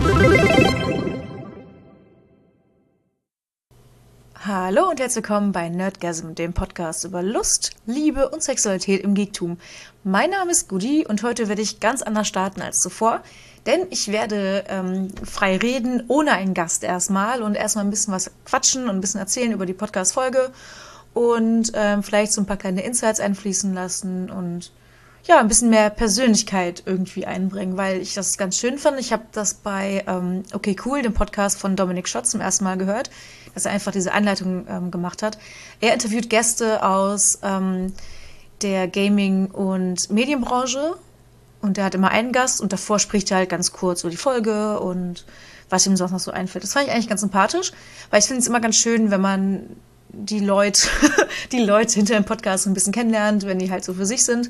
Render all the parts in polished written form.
Hallo und herzlich willkommen bei Nerdgasm, dem Podcast über Lust, Liebe und Sexualität im Geektum. Mein Name ist Gudi und heute werde ich ganz anders starten als zuvor, denn ich werde frei reden, ohne einen Gast erstmal und erstmal ein bisschen was quatschen und ein bisschen erzählen über die Podcast-Folge und vielleicht so ein paar kleine Insights einfließen lassen und ja, ein bisschen mehr Persönlichkeit irgendwie einbringen, weil ich das ganz schön fand. Ich habe das bei Okay Cool, dem Podcast von Dominik Schott, zum ersten Mal gehört, dass er einfach diese Einleitung gemacht hat. Er interviewt Gäste aus der Gaming- und Medienbranche und er hat immer einen Gast und davor spricht er halt ganz kurz über die Folge und was ihm sonst noch so einfällt. Das fand ich eigentlich ganz sympathisch, weil ich finde es immer ganz schön, wenn man die Leute, die Leute hinter dem Podcast so ein bisschen kennenlernt, wenn die halt so für sich sind.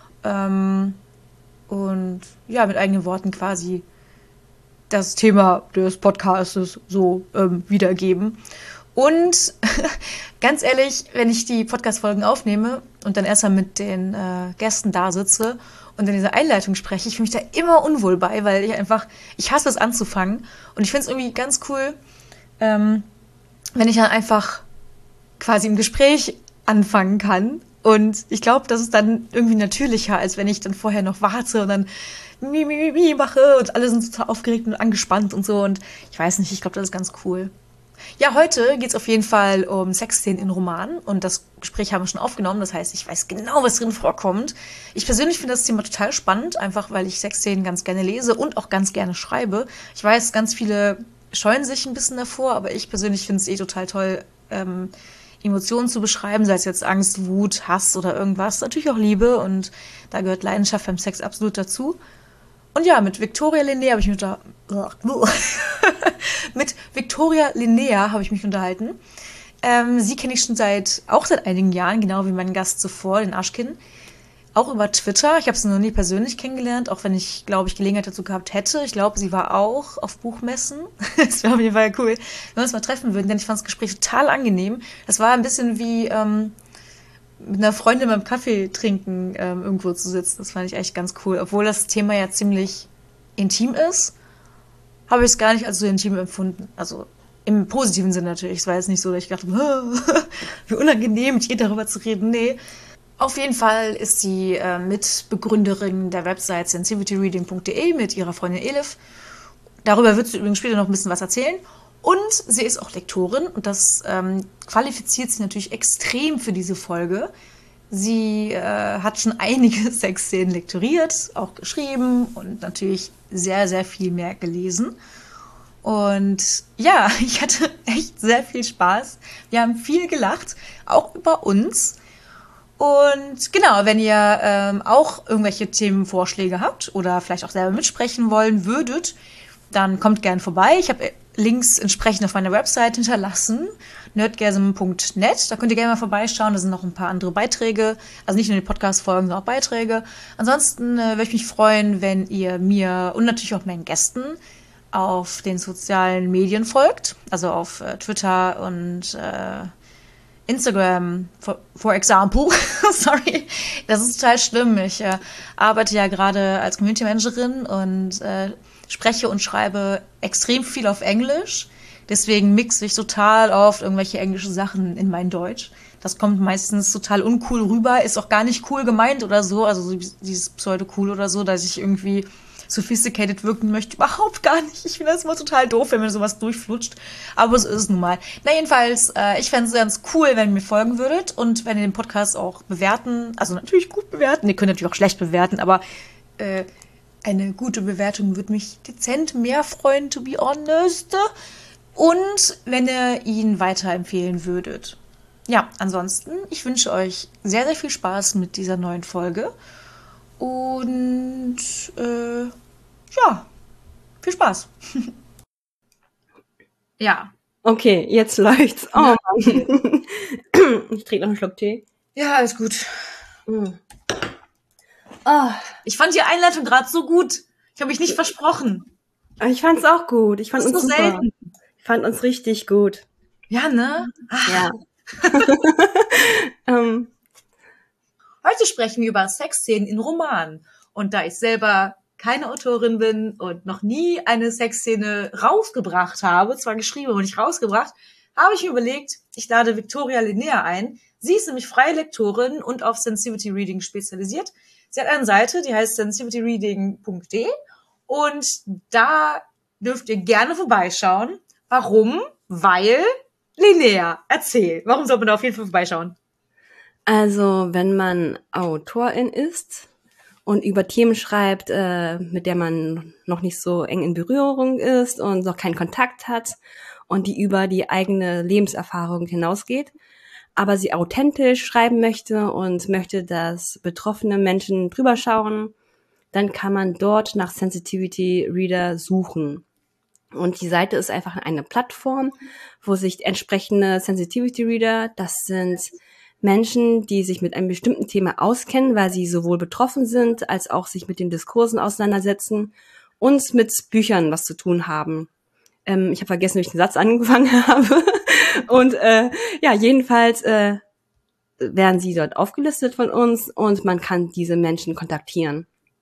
Und ja, mit eigenen Worten quasi das Thema des Podcasts so wiedergeben. Und ganz ehrlich, wenn ich die Podcast-Folgen aufnehme und dann erstmal mit den Gästen da sitze und in dieser Einleitung spreche, ich fühle mich da immer unwohl bei, weil ich hasse es anzufangen. Und ich finde es irgendwie ganz cool, wenn ich dann einfach quasi im Gespräch anfangen kann. Und ich glaube, das ist dann irgendwie natürlicher, als wenn ich dann vorher noch warte und dann mache und alle sind total aufgeregt und angespannt und so. Und ich weiß nicht, ich glaube, das ist ganz cool. Ja, heute geht es auf jeden Fall um Sexszenen in Romanen und das Gespräch haben wir schon aufgenommen. Das heißt, ich weiß genau, was drin vorkommt. Ich persönlich finde das Thema total spannend, einfach weil ich Sexszenen ganz gerne lese und auch ganz gerne schreibe. Ich weiß, ganz viele scheuen sich ein bisschen davor, aber ich persönlich finde es total toll, Emotionen zu beschreiben, sei es jetzt Angst, Wut, Hass oder irgendwas. Natürlich auch Liebe und da gehört Leidenschaft beim Sex absolut dazu. Und ja, mit Victoria Linnea habe ich mich mit Victoria Linnea habe ich mich unterhalten. Sie kenne ich schon seit einigen Jahren, genau wie meinen Gast zuvor, den Aschkin. Auch über Twitter. Ich habe sie noch nie persönlich kennengelernt, auch wenn ich, glaube ich, Gelegenheit dazu gehabt hätte. Ich glaube, sie war auch auf Buchmessen. Das wäre auf jeden Fall cool, wenn wir uns mal treffen würden, denn ich fand das Gespräch total angenehm. Das war ein bisschen wie mit einer Freundin beim Kaffee trinken irgendwo zu sitzen. Das fand ich echt ganz cool. Obwohl das Thema ja ziemlich intim ist, habe ich es gar nicht als so intim empfunden. Also im positiven Sinne natürlich. Es war jetzt nicht so, dass ich dachte, wie unangenehm, mit ihr darüber zu reden. Nee. Auf jeden Fall ist sie Mitbegründerin der Website sensitivityreading.de mit ihrer Freundin Elif. Darüber wird sie übrigens später noch ein bisschen was erzählen. Und sie ist auch Lektorin und das qualifiziert sie natürlich extrem für diese Folge. Sie hat schon einige Sexszenen lektoriert, auch geschrieben und natürlich sehr, sehr viel mehr gelesen. Und ja, ich hatte echt sehr viel Spaß. Wir haben viel gelacht, auch über uns. Und genau, wenn ihr auch irgendwelche Themenvorschläge habt oder vielleicht auch selber mitsprechen wollen würdet, dann kommt gern vorbei. Ich habe Links entsprechend auf meiner Website hinterlassen, nerdgasm.net. Da könnt ihr gerne mal vorbeischauen. Da sind noch ein paar andere Beiträge. Also nicht nur die Podcast-Folgen, sondern auch Beiträge. Ansonsten würde ich mich freuen, wenn ihr mir und natürlich auch meinen Gästen auf den sozialen Medien folgt. Also auf Twitter und Instagram, for example. Sorry, das ist total schlimm. Ich arbeite ja gerade als Community Managerin und spreche und schreibe extrem viel auf Englisch. Deswegen mixe ich total oft irgendwelche englische Sachen in mein Deutsch. Das kommt meistens total uncool rüber, ist auch gar nicht cool gemeint oder so, also so dieses Pseudo-cool oder so, dass ich irgendwie sophisticated wirken möchte. Überhaupt gar nicht. Ich finde das immer total doof, wenn mir sowas durchflutscht. Aber so ist es nun mal. Na jedenfalls, ich fände es ganz cool, wenn ihr mir folgen würdet und wenn ihr den Podcast auch bewerten, also natürlich gut bewerten, ihr könnt natürlich auch schlecht bewerten, aber eine gute Bewertung würde mich dezent mehr freuen, to be honest. Und wenn ihr ihn weiterempfehlen würdet. Ja, ansonsten, ich wünsche euch sehr, sehr viel Spaß mit dieser neuen Folge. Und ja, viel Spaß. Ja. Okay, jetzt läuft's. Oh Ja. Mann. Ich trinke noch einen Schluck Tee. Ja, alles gut. Oh, Ich fand die Einleitung gerade so gut. Ich habe mich nicht versprochen. ich fand's auch gut. Ich fand Das uns ist so super. selten. Ich fand uns richtig gut. Ja, ne? Ja. Heute sprechen wir über Sexszenen in Romanen. Und da ich selber keine Autorin bin und noch nie eine Sexszene rausgebracht habe, zwar geschrieben, aber nicht rausgebracht, habe ich mir überlegt, ich lade Victoria Linnea ein. Sie ist nämlich freie Lektorin und auf Sensitivity Reading spezialisiert. Sie hat eine Seite, die heißt sensitivityreading.de und da dürft ihr gerne vorbeischauen. Warum? Weil Linnea, erzähl. Warum soll man da auf jeden Fall vorbeischauen? Also, wenn man Autorin ist und über Themen schreibt, mit der man noch nicht so eng in Berührung ist und noch keinen Kontakt hat und die über die eigene Lebenserfahrung hinausgeht, aber sie authentisch schreiben möchte und möchte, dass betroffene Menschen drüber schauen, dann kann man dort nach Sensitivity Reader suchen. Und die Seite ist einfach eine Plattform, wo sich entsprechende Sensitivity Reader, das sind Menschen, die sich mit einem bestimmten Thema auskennen, weil sie sowohl betroffen sind, als auch sich mit den Diskursen auseinandersetzen und mit Büchern was zu tun haben. Ich habe vergessen, wie ich den Satz angefangen habe. Und jedenfalls werden sie dort aufgelistet von uns und man kann diese Menschen kontaktieren.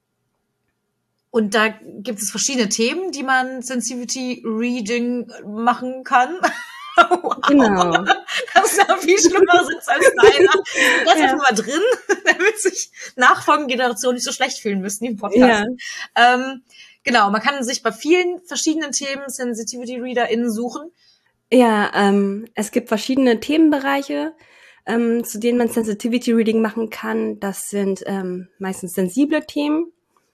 Und da gibt es verschiedene Themen, die man Sensitivity Reading machen kann. Wow. Genau. Das ist ja viel schlimmer Sitz als deiner. Das ist mal drin, damit sich nachfolgende Generationen nicht so schlecht fühlen müssen im Podcast. Ja. Genau, man kann sich bei vielen verschiedenen Themen Sensitivity ReaderInnen suchen. Ja, es gibt verschiedene Themenbereiche, zu denen man Sensitivity Reading machen kann. Das sind meistens sensible Themen,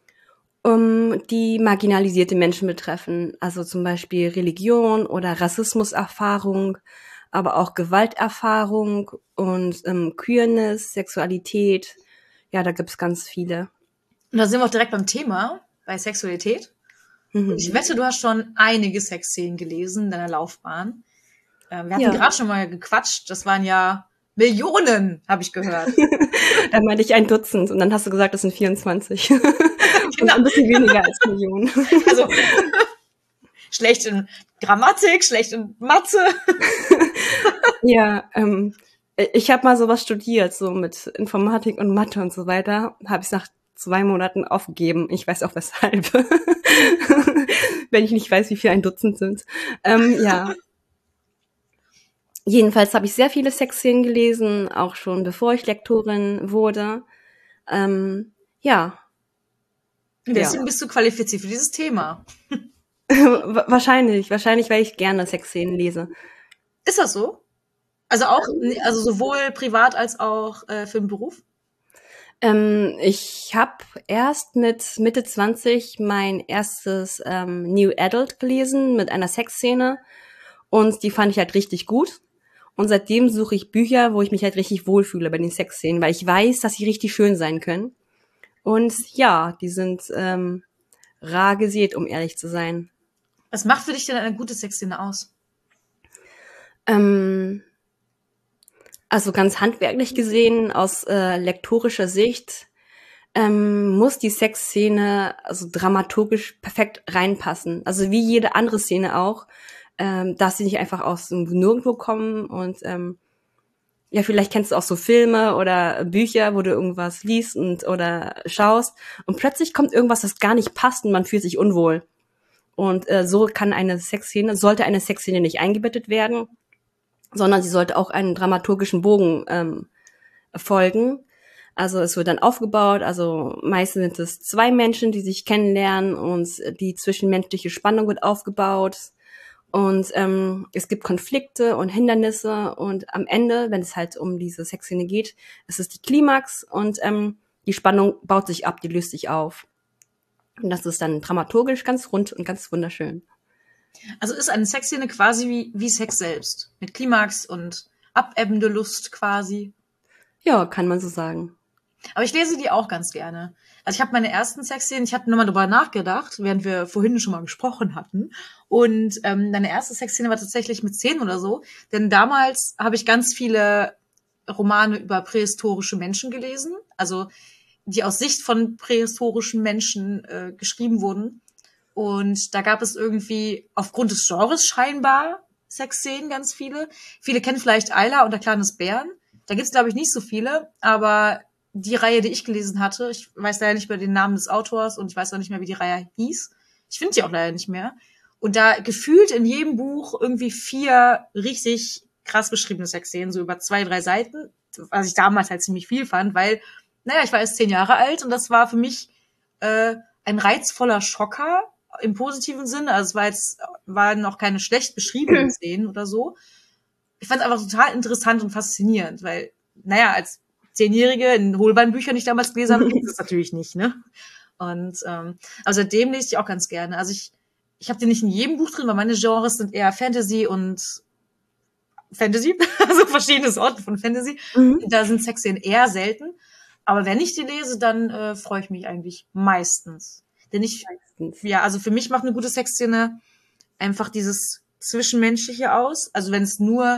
die marginalisierte Menschen betreffen. Also zum Beispiel Religion oder Rassismuserfahrung, aber auch Gewalterfahrung und Queerness, Sexualität. Ja, da gibt's ganz viele. Und da sind wir auch direkt beim Thema, bei Sexualität. Mhm. Ich wette, du hast schon einige Sexszenen gelesen in deiner Laufbahn. Wir hatten gerade schon mal gequatscht. Das waren ja Millionen, habe ich gehört. Da meinte ich 1 Dutzend und dann hast du gesagt, das sind 24. Genau. Und ein bisschen weniger als Millionen. Also schlecht in Grammatik, schlecht in Mathe. Ja, ich habe mal sowas studiert, so mit Informatik und Mathe und so weiter. Habe ich nach 2 Monaten aufgegeben. Ich weiß auch weshalb. Wenn ich nicht weiß, wie viel 1 Dutzend sind. Ja. Jedenfalls habe ich sehr viele Sexszenen gelesen, auch schon bevor ich Lektorin wurde. Ja. Deswegen bist du qualifiziert für dieses Thema. Wahrscheinlich, weil ich gerne Sexszenen lese. Ist das so? Also auch, also sowohl privat als auch für den Beruf? Ich habe erst mit Mitte 20 mein erstes New Adult gelesen mit einer Sexszene und die fand ich halt richtig gut. Und seitdem suche ich Bücher, wo ich mich halt richtig wohlfühle bei den Sexszenen, weil ich weiß, dass sie richtig schön sein können. Und ja, die sind rar gesät, um ehrlich zu sein. Was macht für dich denn eine gute Sexszene aus? Also ganz handwerklich gesehen, aus lektorischer Sicht, muss die Sexszene also dramaturgisch perfekt reinpassen. Also wie jede andere Szene auch, darf sie nicht einfach aus dem Nirgendwo kommen. Und ja, vielleicht kennst du auch so Filme oder Bücher, wo du irgendwas liest oder schaust und plötzlich kommt irgendwas, das gar nicht passt und man fühlt sich unwohl. Und so kann sollte eine Sexszene nicht eingebettet werden, sondern sie sollte auch einen dramaturgischen Bogen folgen. Also es wird dann aufgebaut, also meistens sind es 2 Menschen, die sich kennenlernen und die zwischenmenschliche Spannung wird aufgebaut. Und es gibt Konflikte und Hindernisse und am Ende, wenn es halt um diese Sexszene geht, ist es die Klimax und die Spannung baut sich ab, die löst sich auf. Und das ist dann dramaturgisch ganz rund und ganz wunderschön. Also ist eine Sexszene quasi wie Sex selbst, mit Klimax und abebbende Lust quasi. Ja, kann man so sagen. Aber ich lese die auch ganz gerne. Also ich habe meine ersten Sexszenen, ich hatte nochmal darüber nachgedacht, während wir vorhin schon mal gesprochen hatten. Und meine erste Sexszene war tatsächlich mit 10 oder so. Denn damals habe ich ganz viele Romane über prähistorische Menschen gelesen. Also die aus Sicht von prähistorischen Menschen geschrieben wurden. Und da gab es irgendwie aufgrund des Genres scheinbar Sexszenen ganz viele. Viele kennen vielleicht Ayla und der Clan des Bären. Da gibt's glaube ich nicht so viele, aber die Reihe, die ich gelesen hatte, ich weiß leider nicht mehr den Namen des Autors und ich weiß auch nicht mehr, wie die Reihe hieß. Ich finde die auch leider nicht mehr. Und da gefühlt in jedem Buch irgendwie 4 richtig krass beschriebene Sexszenen, so über 2, 3 Seiten, was ich damals halt ziemlich viel fand, weil, naja, ich war erst 10 Jahre alt und das war für mich ein reizvoller Schocker im positiven Sinne. Also waren noch keine schlecht beschriebenen Szenen oder so. Ich fand es einfach total interessant und faszinierend, weil, naja, als 10-Jährige in Holbein-Büchern, die ich damals gelesen habe, gibt es das natürlich nicht, ne? Und also seitdem lese ich auch ganz gerne. Also ich habe den nicht in jedem Buch drin, weil meine Genres sind eher Fantasy und Fantasy, also verschiedene Sorten von Fantasy. Mhm. Da sind Sexszenen eher selten. Aber wenn ich die lese, dann freue ich mich eigentlich meistens. Denn ja, also für mich macht eine gute Sexszene einfach dieses Zwischenmenschliche aus. Also wenn es nur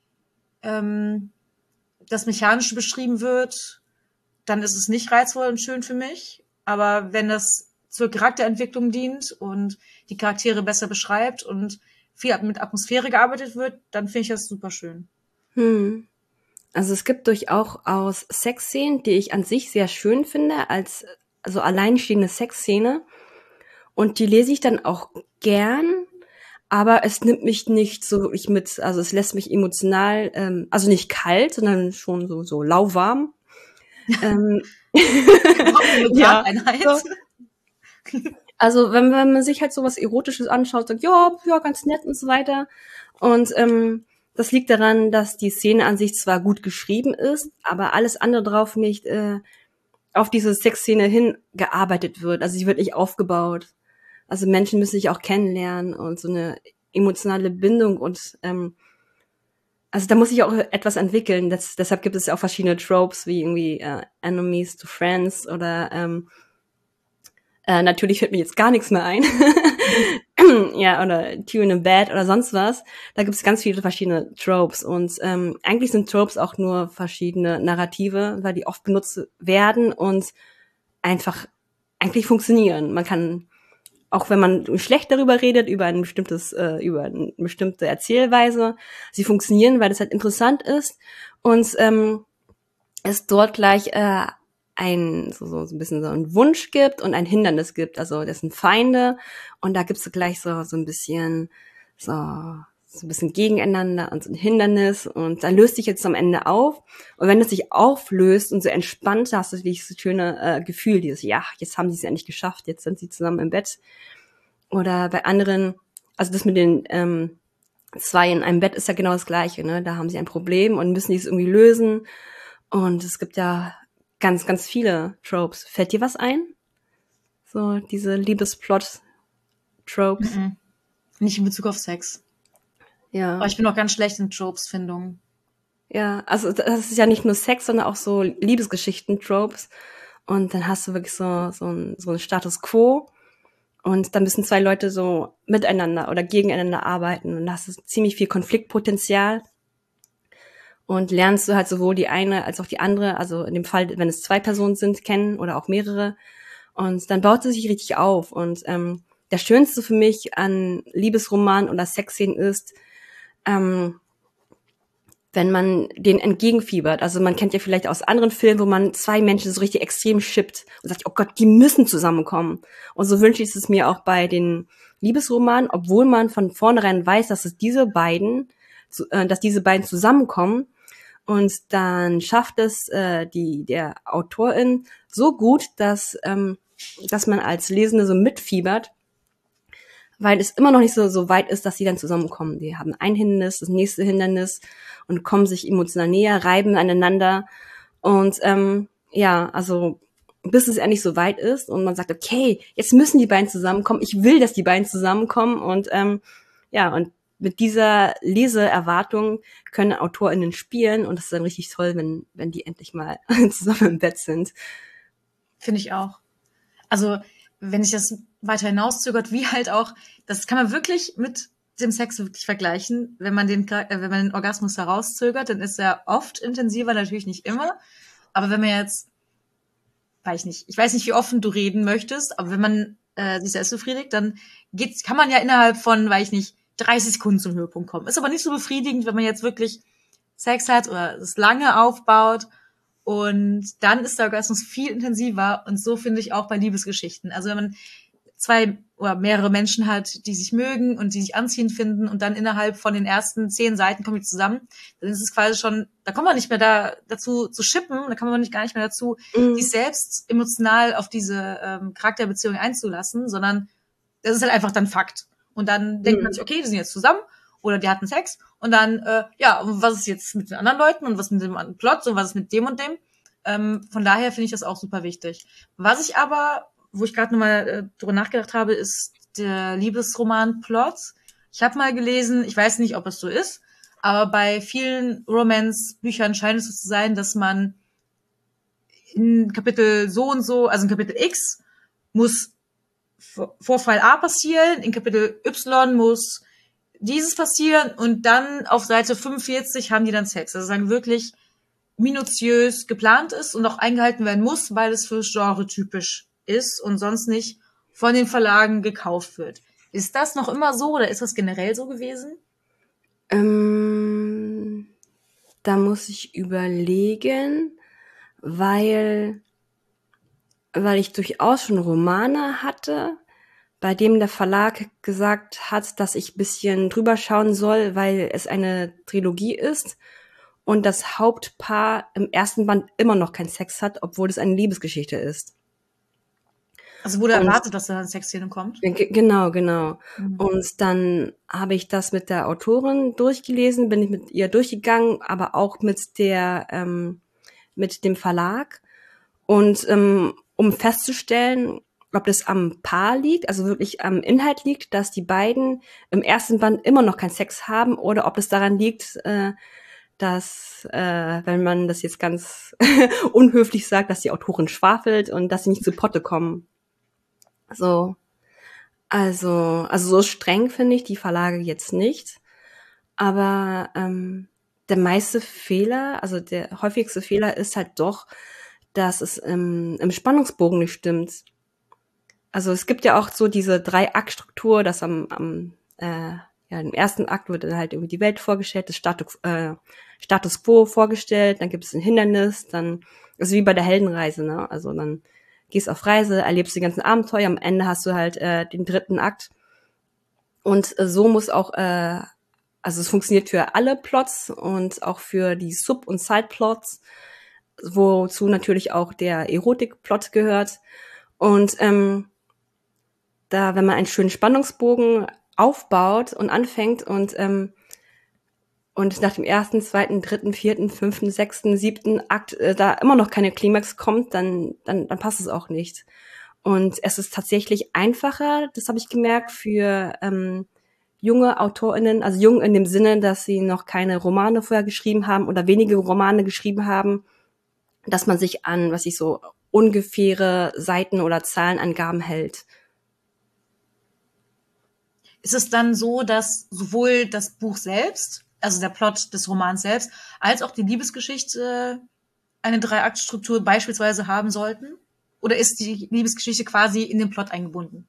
das Mechanische beschrieben wird, dann ist es nicht reizvoll und schön für mich. Aber wenn das zur Charakterentwicklung dient und die Charaktere besser beschreibt und viel mit Atmosphäre gearbeitet wird, dann finde ich das super schön. Also es gibt durchaus Sexszenen, die ich an sich sehr schön finde, als also alleinstehende Sexszene. Und die lese ich dann auch gern, aber es nimmt mich nicht so wirklich mit, also es lässt mich emotional, also nicht kalt, sondern schon so lauwarm. Ja, so. Also wenn man sich halt so was Erotisches anschaut, sagt, ja, ganz nett und so weiter. Und das liegt daran, dass die Szene an sich zwar gut geschrieben ist, aber alles andere drauf nicht auf diese Sexszene hingearbeitet wird. Also sie wird nicht aufgebaut. Also Menschen müssen sich auch kennenlernen und so eine emotionale Bindung und also da muss sich auch etwas entwickeln. Deshalb gibt es ja auch verschiedene Tropes wie irgendwie Enemies to Friends oder natürlich fällt mir jetzt gar nichts mehr ein. Ja, oder Two in a Bed oder sonst was. Da gibt es ganz viele verschiedene Tropes. Und eigentlich sind Tropes auch nur verschiedene Narrative, weil die oft benutzt werden und einfach eigentlich funktionieren. Man kann, auch wenn man schlecht darüber redet, über eine bestimmte Erzählweise, sie funktionieren, weil das halt interessant ist und es dort gleich so ein bisschen so einen Wunsch gibt und ein Hindernis gibt. Also das sind Feinde und da gibt's gleich so ein bisschen so ein bisschen gegeneinander und so ein Hindernis und dann löst sich jetzt am Ende auf und wenn es sich auflöst und so entspannt, hast du dieses schöne Gefühl, dieses, ja, jetzt haben sie es endlich geschafft, jetzt sind sie zusammen im Bett. Oder bei anderen, also das mit den 2 in einem Bett ist ja genau das Gleiche, ne? Da haben sie ein Problem und müssen dies irgendwie lösen und es gibt ja ganz, ganz viele Tropes. Fällt dir was ein? So diese Liebesplot-Tropes? Nicht in Bezug auf Sex. Ja. Aber ich bin auch ganz schlecht in Tropes-Findung. Ja, also das ist ja nicht nur Sex, sondern auch so Liebesgeschichten-Tropes. Und dann hast du wirklich so einen Status Quo. Und dann müssen 2 Leute so miteinander oder gegeneinander arbeiten. Und da hast du ziemlich viel Konfliktpotenzial. Und lernst du halt sowohl die eine als auch die andere, also in dem Fall, wenn es 2 Personen sind, kennen oder auch mehrere. Und dann baut es sich richtig auf. Und das Schönste für mich an Liebesroman oder Sexszenen ist, wenn man denen entgegenfiebert. Also man kennt ja vielleicht aus anderen Filmen, wo man 2 Menschen so richtig extrem shippt und sagt, oh Gott, die müssen zusammenkommen. Und so wünsche ich es mir auch bei den Liebesromanen, obwohl man von vornherein weiß, dass diese beiden zusammenkommen. Und dann schafft es der Autorin so gut, dass man als Lesende so mitfiebert, weil es immer noch nicht so weit ist, dass sie dann zusammenkommen. Die haben ein Hindernis, das nächste Hindernis und kommen sich emotional näher, reiben aneinander. Und ja, also bis es endlich so weit ist und man sagt, okay, jetzt müssen die beiden zusammenkommen. Ich will, dass die beiden zusammenkommen. Und ja, und mit dieser Leseerwartung können AutorInnen spielen und das ist dann richtig toll, wenn die endlich mal zusammen im Bett sind. Finde ich auch. Also, wenn sich das weiter hinauszögert, wie halt auch, das kann man wirklich mit dem Sex wirklich vergleichen. Wenn man den Orgasmus herauszögert, dann ist er oft intensiver, natürlich nicht immer. Aber wenn man jetzt, ich weiß nicht, wie offen du reden möchtest, aber wenn man sich selbst befriedigt, dann kann man ja innerhalb von, 30 Sekunden zum Höhepunkt kommen. Ist aber nicht so befriedigend, wenn man jetzt wirklich Sex hat oder es lange aufbaut Und dann ist der Orgasmus viel intensiver und so finde ich auch bei Liebesgeschichten. Also wenn man zwei oder mehrere Menschen hat, die sich mögen und die sich anziehend finden und dann innerhalb von den ersten 10 Seiten kommen die zusammen, dann ist es quasi schon, da kommt man nicht mehr dazu zu shippen, da kann man gar nicht mehr dazu, sich selbst emotional auf diese Charakterbeziehung einzulassen, sondern das ist halt einfach dann Fakt. Und dann denkt man sich, okay, die sind jetzt zusammen oder die hatten Sex und dann, und was ist jetzt mit den anderen Leuten und was mit dem anderen Plot und was ist mit dem und dem? Von daher finde ich das auch super wichtig. Was ich aber, wo ich gerade nochmal drüber nachgedacht habe, ist der Liebesroman-Plot. Ich habe mal gelesen, ich weiß nicht, ob es so ist, aber bei vielen Romance-Büchern scheint es so zu sein, dass man in Kapitel so und so, also in Kapitel X, muss Vorfall A passieren, in Kapitel Y muss dieses passieren und dann auf Seite 45 haben die dann Sex. Also sagen wirklich minutiös geplant ist und auch eingehalten werden muss, weil es für Genre typisch ist und sonst nicht von den Verlagen gekauft wird. Ist das noch immer so oder ist das generell so gewesen? Da muss ich überlegen, weil ich durchaus schon Romane hatte, bei dem der Verlag gesagt hat, dass ich ein bisschen drüber schauen soll, weil es eine Trilogie ist und das Hauptpaar im ersten Band immer noch keinen Sex hat, obwohl es eine Liebesgeschichte ist. Also wurde erwartet, dass da eine Sexszene kommt? Genau. Und dann habe ich das mit der Autorin durchgelesen, bin ich mit ihr durchgegangen, aber auch mit dem Verlag. Und um festzustellen, ob das am Paar liegt, also wirklich am Inhalt liegt, dass die beiden im ersten Band immer noch keinen Sex haben, oder ob es daran liegt, dass, wenn man das jetzt ganz unhöflich sagt, dass die Autorin schwafelt und dass sie nicht zu Potte kommen. So. Also so streng finde ich die Verlage jetzt nicht. Aber der meiste Fehler, also der häufigste Fehler ist halt doch, dass es im Spannungsbogen nicht stimmt. Also es gibt ja auch so diese 3-Akt-Struktur, dass im ersten Akt wird dann halt irgendwie die Welt vorgestellt, das Status Quo vorgestellt, dann gibt es ein Hindernis, dann, also wie bei der Heldenreise, ne? Also dann gehst auf Reise, erlebst die ganzen Abenteuer, am Ende hast du halt den 3. Akt. Und so muss auch, also es funktioniert für alle Plots und auch für die Sub- und Side-Plots, wozu natürlich auch der Erotik-Plot gehört. Und da, wenn man einen schönen Spannungsbogen aufbaut und anfängt und nach dem 1., 2., 3., 4., 5., 6., 7. Akt da immer noch keine Klimax kommt, dann passt es auch nicht. Und es ist tatsächlich einfacher, das habe ich gemerkt, für junge AutorInnen, also jung in dem Sinne, dass sie noch keine Romane vorher geschrieben haben oder wenige Romane geschrieben haben, dass man sich an, so ungefähre Seiten- oder Zahlenangaben hält. Ist es dann so, dass sowohl das Buch selbst, also der Plot des Romans selbst, als auch die Liebesgeschichte eine 3-Akt-Struktur beispielsweise haben sollten? Oder ist die Liebesgeschichte quasi in den Plot eingebunden?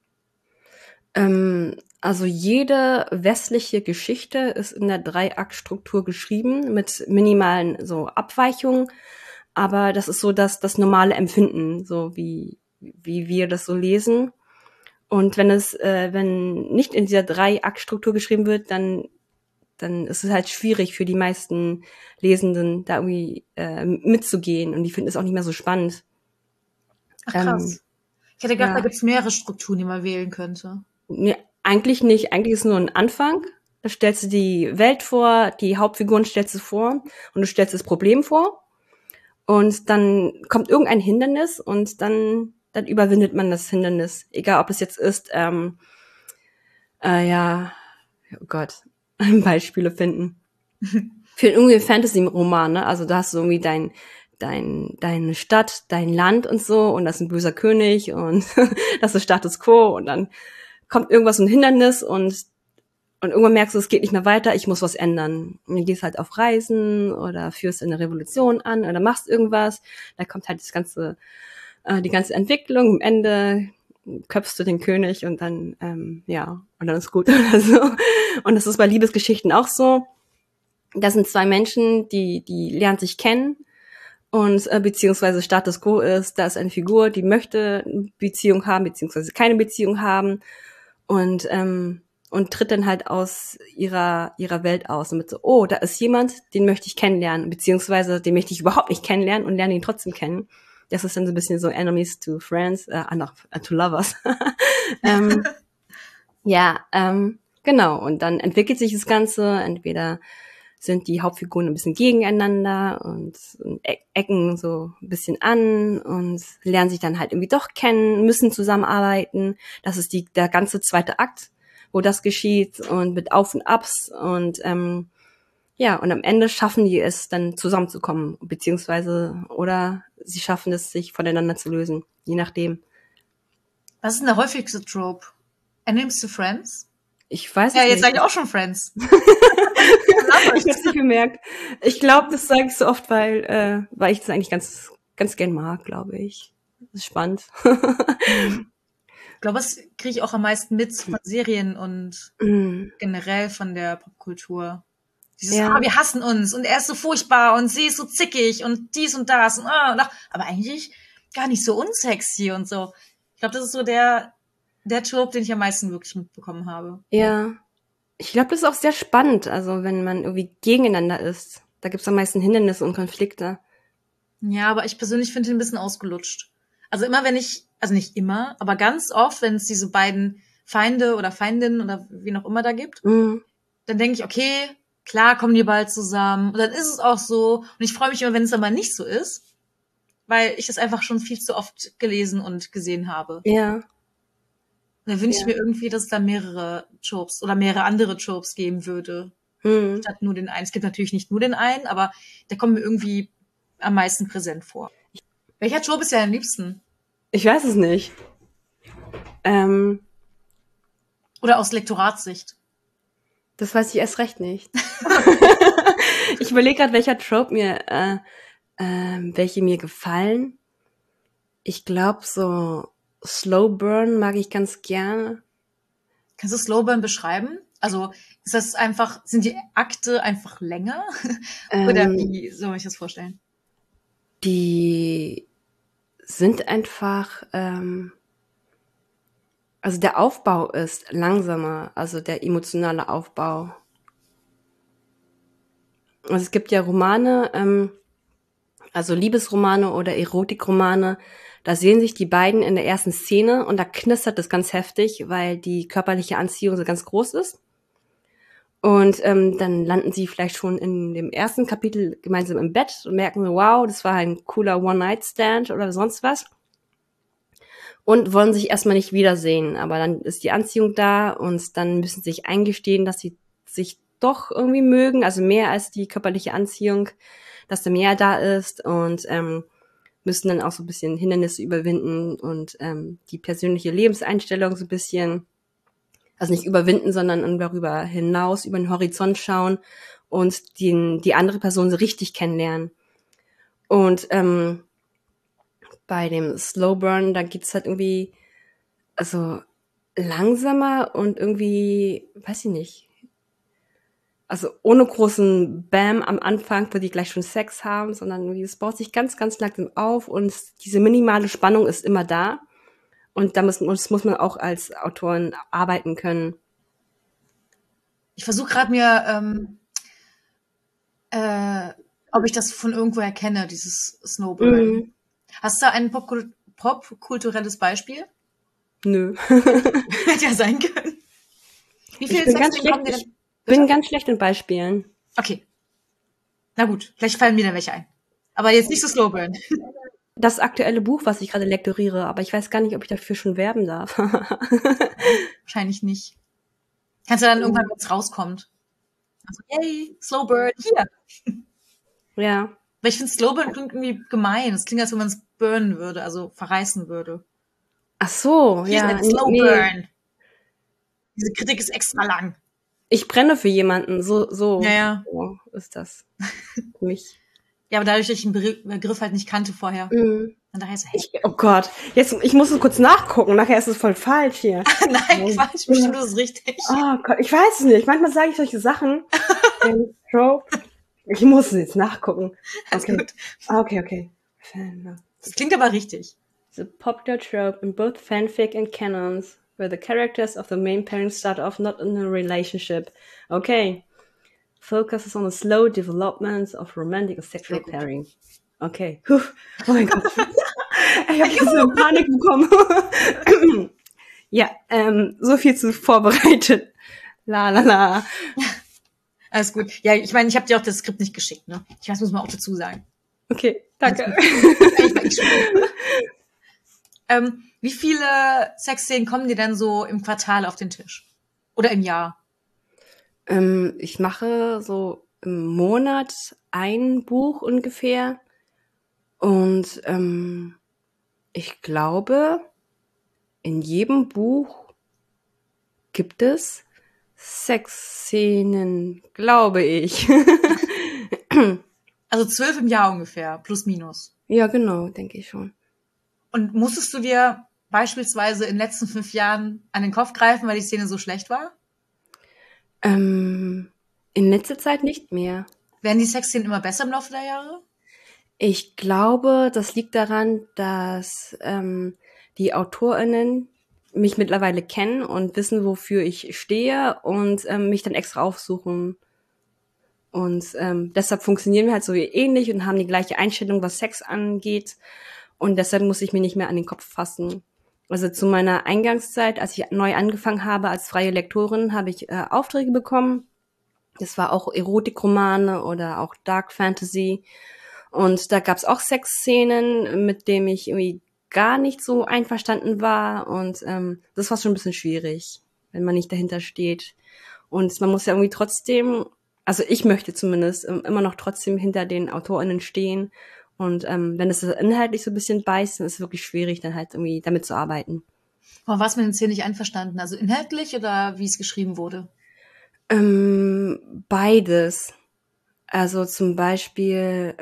Also jede westliche Geschichte ist in der 3-Akt-Struktur geschrieben, mit minimalen so Abweichungen. Aber das ist so das normale Empfinden, so wie wir das so lesen. Und wenn nicht in dieser 3-Akt-Struktur geschrieben wird, dann ist es halt schwierig für die meisten Lesenden, da irgendwie mitzugehen. Und die finden es auch nicht mehr so spannend. Ach krass. Ich hätte gedacht, ja. Da gibt es mehrere Strukturen, die man wählen könnte. Nee, eigentlich nicht. Eigentlich ist nur ein Anfang. Da stellst du die Welt vor, die Hauptfiguren stellst du vor und du stellst das Problem vor. Und dann kommt irgendein Hindernis und dann überwindet man das Hindernis. Egal, ob es jetzt ist, oh Gott, Beispiele finden. Für irgendwie Fantasy-Roman, ne? Also da hast du irgendwie deine Stadt, dein Land und so und das ist ein böser König und das ist Status Quo und dann kommt irgendwas, ein Hindernis und irgendwann merkst du, es geht nicht mehr weiter, ich muss was ändern. Und du gehst halt auf Reisen oder führst eine Revolution an oder machst irgendwas. Da kommt halt die ganze Entwicklung. Am Ende köpfst du den König und dann, und dann ist gut oder so. Und das ist bei Liebesgeschichten auch so. Das sind 2 Menschen, die lernen sich kennen Und beziehungsweise Status Quo ist, da ist eine Figur, die möchte eine Beziehung haben, beziehungsweise keine Beziehung haben und tritt dann halt aus ihrer Welt aus und mit so, oh, da ist jemand, den möchte ich kennenlernen, beziehungsweise den möchte ich überhaupt nicht kennenlernen und lerne ihn trotzdem kennen. Das ist dann so ein bisschen so Enemies to Friends, to Lovers. Genau. Und dann entwickelt sich das Ganze. Entweder sind die Hauptfiguren ein bisschen gegeneinander und ecken so ein bisschen an und lernen sich dann halt irgendwie doch kennen, müssen zusammenarbeiten. Das ist der ganze zweite Akt, wo das geschieht und mit Auf und Abs und und am Ende schaffen die es dann zusammenzukommen, beziehungsweise oder sie schaffen es, sich voneinander zu lösen, je nachdem. Was ist denn der häufigste Trope? Enemies to Friends? Ich weiß es nicht. Ja, jetzt sage ich auch schon Friends. Ich hab's nicht gemerkt. Ich glaube, das sage ich so oft, weil ich das eigentlich ganz, ganz gern mag, glaube ich. Das ist spannend. Ich glaube, das kriege ich auch am meisten mit von Serien und generell von der Popkultur. Dieses, wir hassen uns und er ist so furchtbar und sie ist so zickig und dies und das und aber eigentlich gar nicht so unsexy und so. Ich glaube, das ist so der Trope, den ich am meisten wirklich mitbekommen habe. Ja. Ich glaube, das ist auch sehr spannend, also wenn man irgendwie gegeneinander ist. Da gibt's am meisten Hindernisse und Konflikte. Ja, aber ich persönlich finde ihn ein bisschen ausgelutscht. Also immer also nicht immer, aber ganz oft, wenn es diese beiden Feinde oder Feindinnen oder wie noch immer da gibt, dann denke ich, okay, klar kommen die bald zusammen und dann ist es auch so. Und ich freue mich immer, wenn es aber nicht so ist, weil ich das einfach schon viel zu oft gelesen und gesehen habe. Ja. Und dann wünsche ich mir irgendwie, dass es da mehrere Tropes oder mehrere andere Tropes geben würde. Statt nur den einen. Es gibt natürlich nicht nur den einen, aber der kommt mir irgendwie am meisten präsent vor. Welcher Trope ist ja am liebsten? Ich weiß es nicht. Oder aus Lektoratssicht? Das weiß ich erst recht nicht. Ich überlege gerade, welcher Trope welche mir gefallen. Ich glaube, so Slow Burn mag ich ganz gerne. Kannst du Slow Burn beschreiben? Also ist das einfach, sind die Akte einfach länger? Oder wie soll ich das vorstellen? Die sind einfach, also der Aufbau ist langsamer, also der emotionale Aufbau. Also es gibt ja Romane, also Liebesromane oder Erotikromane, da sehen sich die beiden in der ersten Szene und da knistert es ganz heftig, weil die körperliche Anziehung so ganz groß ist. Und dann landen sie vielleicht schon in dem ersten Kapitel gemeinsam im Bett und merken, wow, das war ein cooler One-Night-Stand oder sonst was. Und wollen sich erstmal nicht wiedersehen. Aber dann ist die Anziehung da und dann müssen sie sich eingestehen, dass sie sich doch irgendwie mögen, also mehr als die körperliche Anziehung, dass da mehr da ist und müssen dann auch so ein bisschen Hindernisse überwinden und die persönliche Lebenseinstellung so ein bisschen, also nicht überwinden, sondern darüber hinaus, über den Horizont schauen und die andere Person so richtig kennenlernen. Und bei dem Slow Burn, da geht's halt irgendwie, also langsamer und irgendwie, weiß ich nicht, also ohne großen Bam am Anfang, wo die gleich schon Sex haben, sondern irgendwie, es baut sich ganz, ganz langsam auf und diese minimale Spannung ist immer da. Und da muss man auch als Autorin arbeiten können. Ich versuche gerade mir, ob ich das von irgendwo erkenne, dieses Snowburn. Hast du ein popkulturelles Beispiel? Nö. Hätte ja sein können. Wie viele Sexszenen kommen dir denn? Ich bin ganz schlecht in Beispielen. Okay. Na gut, vielleicht fallen mir da welche ein. Aber jetzt nicht so Slowburn. Das aktuelle Buch, was ich gerade lektoriere, aber ich weiß gar nicht, ob ich dafür schon werben darf. Wahrscheinlich nicht. Kannst du dann irgendwann, wenn es rauskommt. Also, yay, Slowburn, hier. Ja. Weil ich finde, Slowburn klingt irgendwie gemein. Es klingt, als wenn man es burnen würde, also verreißen würde. Ach so, hier ja. Ist ein Slowburn. Nee. Diese Kritik ist extra lang. Ich brenne für jemanden, so ja. So ist das für mich. Ja, aber dadurch, dass ich den Begriff halt nicht kannte vorher. Und daher ist oh Gott, jetzt, ich muss es kurz nachgucken, nachher ist es voll falsch hier. Nein, Quatsch, bestimmt ist es richtig. Oh Gott, ich weiß es nicht. Manchmal sage ich solche Sachen. Ich muss jetzt nachgucken. Alles Okay. gut. Okay. Das klingt aber richtig. The popular trope in both fanfic and canons, where the characters of the main parents start off not in a relationship. Okay. Focuses on the slow development of romantic or sexual pairing. Okay. Puh. Oh mein Gott. Ich habe so eine Panik bekommen. Ja, so viel zu vorbereitet. La. Alles gut. Ja, ich meine, ich habe dir auch das Skript nicht geschickt, ne? Ich weiß, muss man auch dazu sagen. Okay, danke. Wie viele Sexszenen kommen dir denn so im Quartal auf den Tisch? Oder im Jahr? Ich mache so im Monat ein Buch ungefähr. Und ich glaube, in jedem Buch gibt es Sexszenen, glaube ich. Also 12 im Jahr ungefähr, plus minus. Ja, genau, denke ich schon. Und musstest du dir beispielsweise in den letzten 5 Jahren an den Kopf greifen, weil die Szene so schlecht war? In letzter Zeit nicht mehr. Werden die Sexszenen immer besser im Laufe der Jahre? Ich glaube, das liegt daran, dass die AutorInnen mich mittlerweile kennen und wissen, wofür ich stehe und mich dann extra aufsuchen. Und deshalb funktionieren wir halt so ähnlich und haben die gleiche Einstellung, was Sex angeht. Und deshalb muss ich mir nicht mehr an den Kopf fassen. Also zu meiner Eingangszeit, als ich neu angefangen habe als freie Lektorin, habe ich Aufträge bekommen. Das war auch Erotikromane oder auch Dark Fantasy. Und da gab's auch Sexszenen, mit denen ich irgendwie gar nicht so einverstanden war. Und das war schon ein bisschen schwierig, wenn man nicht dahinter steht. Und man muss ja irgendwie trotzdem, also ich möchte zumindest immer noch trotzdem hinter den AutorInnen stehen. Und wenn es inhaltlich so ein bisschen beißt, dann ist es wirklich schwierig, dann halt irgendwie damit zu arbeiten. Aber warst du mit den Szenen nicht einverstanden? Also inhaltlich oder wie es geschrieben wurde? Beides. Also zum Beispiel,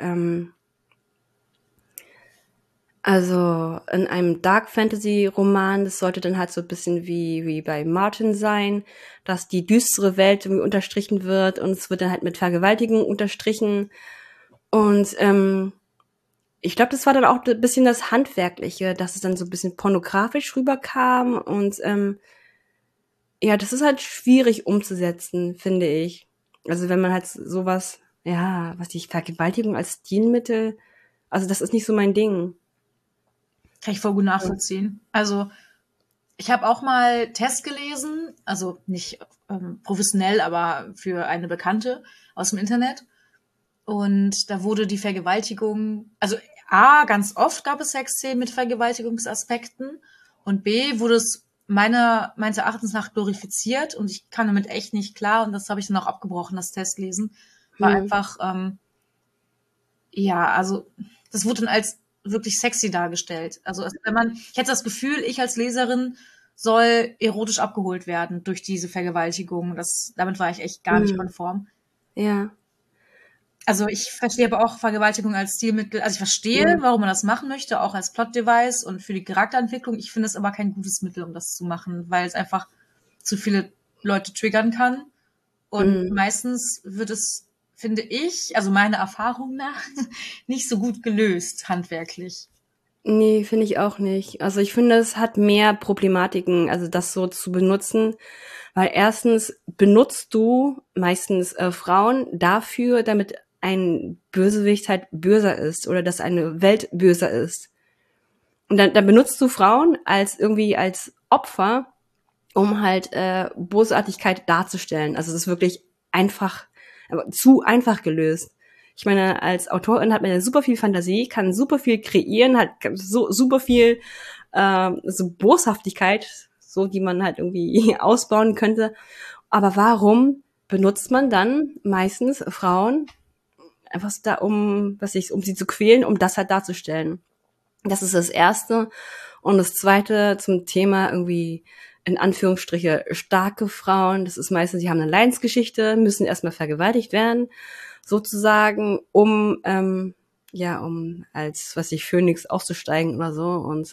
also in einem Dark Fantasy Roman, das sollte dann halt so ein bisschen wie bei Martin sein, dass die düstere Welt irgendwie unterstrichen wird und es wird dann halt mit Vergewaltigung unterstrichen. Und ich glaube, das war dann auch ein bisschen das Handwerkliche, dass es dann so ein bisschen pornografisch rüberkam und ja, das ist halt schwierig umzusetzen, finde ich. Also wenn man halt sowas, ja, was die Vergewaltigung als Stilmittel, also das ist nicht so mein Ding. Kann ich voll gut nachvollziehen. Also ich habe auch mal Tests gelesen, also nicht professionell, aber für eine Bekannte aus dem Internet. Und da wurde die Vergewaltigung, also A, ganz oft gab es Sexszenen mit Vergewaltigungsaspekten und B, wurde es meines Erachtens nach glorifiziert und ich kam damit echt nicht klar und das habe ich dann auch abgebrochen, das Testlesen. War einfach, ja, also das wurde dann als wirklich sexy dargestellt. Also wenn man, ich hätte das Gefühl, ich als Leserin soll erotisch abgeholt werden durch diese Vergewaltigung. Damit war ich echt gar nicht konform. Ja. Also ich verstehe aber auch Vergewaltigung als Stilmittel. Also ich verstehe, warum man das machen möchte, auch als Plot-Device und für die Charakterentwicklung. Ich finde es aber kein gutes Mittel, um das zu machen, weil es einfach zu viele Leute triggern kann. Und meistens wird es, finde ich, also meiner Erfahrung nach, nicht so gut gelöst, handwerklich. Nee, finde ich auch nicht. Also ich finde, es hat mehr Problematiken, also das so zu benutzen, weil erstens benutzt du meistens Frauen dafür, damit ein Bösewicht halt böser ist oder dass eine Welt böser ist. Und dann benutzt du Frauen als irgendwie als Opfer, um halt Bösartigkeit darzustellen. Also es ist wirklich einfach, aber zu einfach gelöst. Ich meine, als Autorin hat man ja super viel Fantasie, kann super viel kreieren, hat so super viel so Boshaftigkeit, so die man halt irgendwie ausbauen könnte. Aber warum benutzt man dann meistens Frauen einfach da, um sie zu quälen, um das halt darzustellen? Das ist das Erste. Und das Zweite zum Thema irgendwie in Anführungsstriche starke Frauen. Das ist meistens, sie haben eine Leidensgeschichte, müssen erstmal vergewaltigt werden, sozusagen, um um als, was ich, Phönix auszusteigen oder so. Und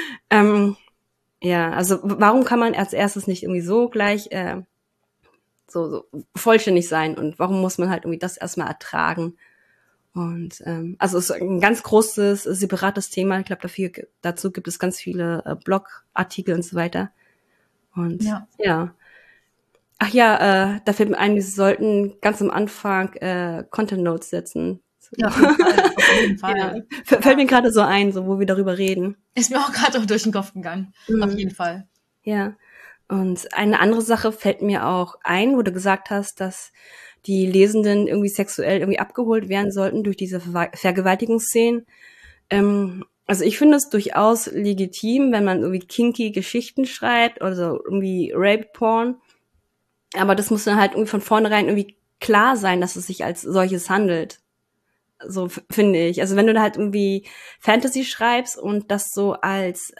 ja, also warum kann man als erstes nicht irgendwie so gleich so vollständig sein und warum muss man halt irgendwie das erstmal ertragen? Und also es ist ein ganz großes, separates Thema. Ich glaube, dazu gibt es ganz viele Blogartikel und so weiter. Und ja. Ach ja, da fällt mir ein, wir sollten ganz am Anfang Content Notes setzen. Ja, auf jeden Fall. Auf jeden Fall. Ja. Fällt mir gerade so ein, so wo wir darüber reden. Ist mir auch gerade durch den Kopf gegangen. Auf jeden Fall. Ja. Und eine andere Sache fällt mir auch ein, wo du gesagt hast, dass die Lesenden irgendwie sexuell irgendwie abgeholt werden sollten durch diese Vergewaltigungsszenen. Also ich finde es durchaus legitim, wenn man irgendwie kinky Geschichten schreibt oder so irgendwie Rape-Porn. Aber das muss dann halt irgendwie von vornherein irgendwie klar sein, dass es sich als solches handelt. So finde ich. Also wenn du da halt irgendwie Fantasy schreibst und das so als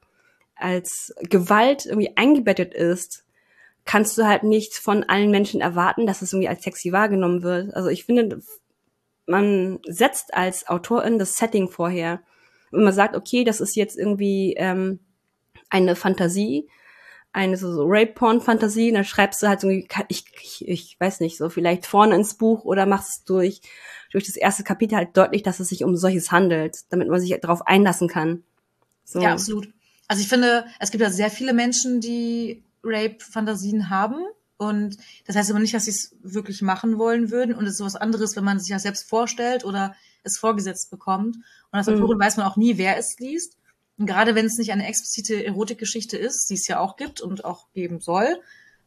Gewalt irgendwie eingebettet ist, kannst du halt nicht von allen Menschen erwarten, dass es irgendwie als sexy wahrgenommen wird. Also ich finde, man setzt als Autorin das Setting vorher. Und man sagt, okay, das ist jetzt irgendwie eine Fantasie, eine so Rape-Porn-Fantasie, und dann schreibst du halt irgendwie, ich weiß nicht, so vielleicht vorne ins Buch oder machst es durch das erste Kapitel halt deutlich, dass es sich um solches handelt, damit man sich darauf einlassen kann. So. Ja, absolut. Also ich finde, es gibt ja sehr viele Menschen, die Rape-Fantasien haben. Und das heißt aber nicht, dass sie es wirklich machen wollen würden. Und es ist was anderes, wenn man sich das selbst vorstellt oder es vorgesetzt bekommt. Und als Autorin weiß man auch nie, wer es liest. Und gerade wenn es nicht eine explizite Erotikgeschichte ist, die es ja auch gibt und auch geben soll,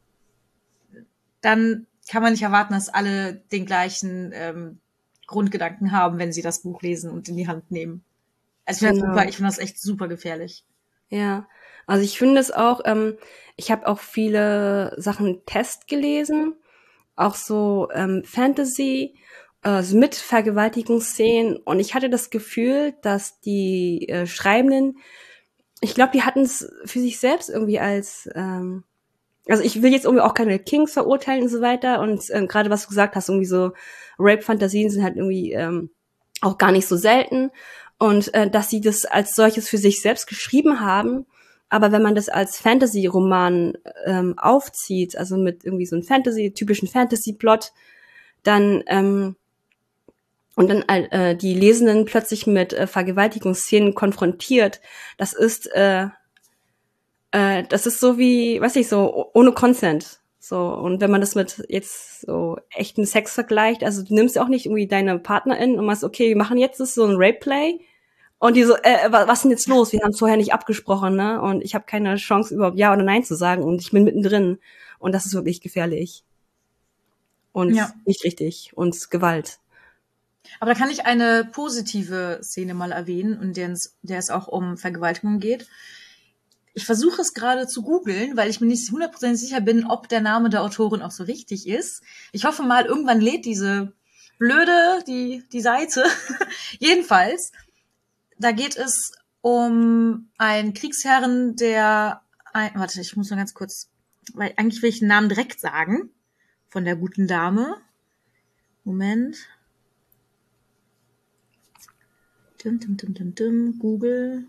dann kann man nicht erwarten, dass alle den gleichen Grundgedanken haben, wenn sie das Buch lesen und in die Hand nehmen. Also ich finde das echt super gefährlich. Ja, also ich finde es auch, ich habe auch viele Sachen Test gelesen, auch so Fantasy, mit Vergewaltigungsszenen, und ich hatte das Gefühl, dass die Schreibenden, ich glaube, die hatten es für sich selbst irgendwie als, also ich will jetzt irgendwie auch keine Kings verurteilen und so weiter, und gerade was du gesagt hast, irgendwie so Rape-Fantasien sind halt irgendwie auch gar nicht so selten. Und dass sie das als solches für sich selbst geschrieben haben, aber wenn man das als Fantasy-Roman aufzieht, also mit irgendwie so einem typischen Fantasy-Plot, dann und dann die Lesenden plötzlich mit Vergewaltigungsszenen konfrontiert, das ist so wie, weiß ich, so ohne Consent. So, und wenn man das mit jetzt so echten Sex vergleicht, also du nimmst ja auch nicht irgendwie deine Partnerin und machst, okay, wir machen jetzt das so ein Rape-Play. Und die so, was ist denn jetzt los? Wir haben es vorher nicht abgesprochen, ne? Und ich habe keine Chance, überhaupt Ja oder Nein zu sagen. Und ich bin mittendrin. Und das ist wirklich gefährlich. Und nicht richtig. Und Gewalt. Aber da kann ich eine positive Szene mal erwähnen, in der es auch um Vergewaltigung geht. Ich versuche es gerade zu googeln, weil ich mir nicht 100% sicher bin, ob der Name der Autorin auch so richtig ist. Ich hoffe mal, irgendwann lädt diese die Seite. Jedenfalls, da geht es um einen Kriegsherren, warte, ich muss mal ganz kurz, weil eigentlich will ich den Namen direkt sagen, von der guten Dame. Moment. Google.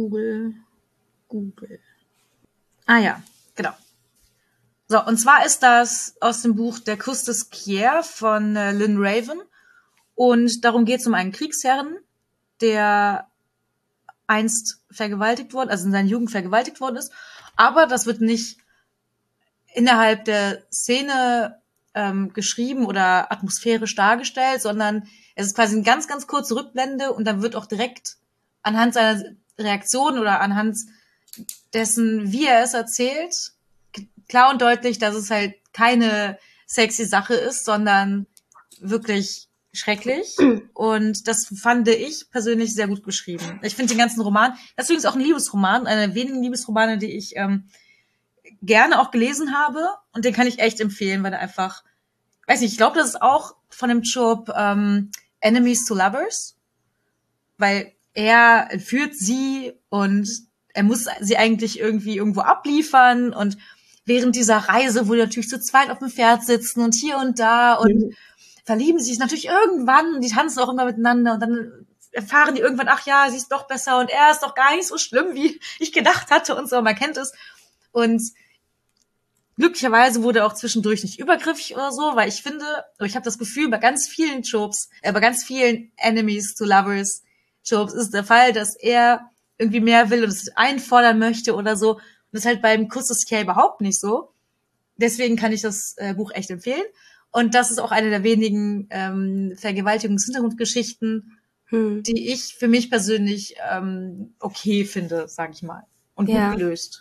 Ah ja, genau. So, und zwar ist das aus dem Buch Der Kuss des Kier von Lynn Raven. Und darum geht es um einen Kriegsherren, der einst vergewaltigt worden, also in seiner Jugend vergewaltigt worden ist. Aber das wird nicht innerhalb der Szene geschrieben oder atmosphärisch dargestellt, sondern es ist quasi eine ganz, ganz kurze Rückblende und dann wird auch direkt anhand seiner Reaktion oder anhand dessen, wie er es erzählt, klar und deutlich, dass es halt keine sexy Sache ist, sondern wirklich schrecklich. Und das fand ich persönlich sehr gut geschrieben. Ich finde den ganzen Roman, das ist übrigens auch ein Liebesroman, einer der wenigen Liebesromane, die ich gerne auch gelesen habe. Und den kann ich echt empfehlen, weil er einfach, weiß nicht, ich glaube, das ist auch von dem Trope Enemies to Lovers, weil er entführt sie und er muss sie eigentlich irgendwie irgendwo abliefern, und während dieser Reise, wo die natürlich zu zweit auf dem Pferd sitzen und hier und da und verlieben sie sich natürlich irgendwann, die tanzen auch immer miteinander und dann erfahren die irgendwann, ach ja, sie ist doch besser und er ist doch gar nicht so schlimm, wie ich gedacht hatte und so, man kennt es. Und Glücklicherweise wurde er auch zwischendurch nicht übergriffig oder so, weil ich finde, oder ich habe das Gefühl, bei ganz vielen Tropes, bei ganz vielen Enemies to Lovers Tropes ist der Fall, dass er irgendwie mehr will und es einfordern möchte oder so. Und das ist halt beim Kuss des Kay überhaupt nicht so. Deswegen kann ich das Buch echt empfehlen. Und das ist auch eine der wenigen Vergewaltigungs-Hintergrundgeschichten, die ich für mich persönlich okay finde, sag ich mal. Und gut gelöst.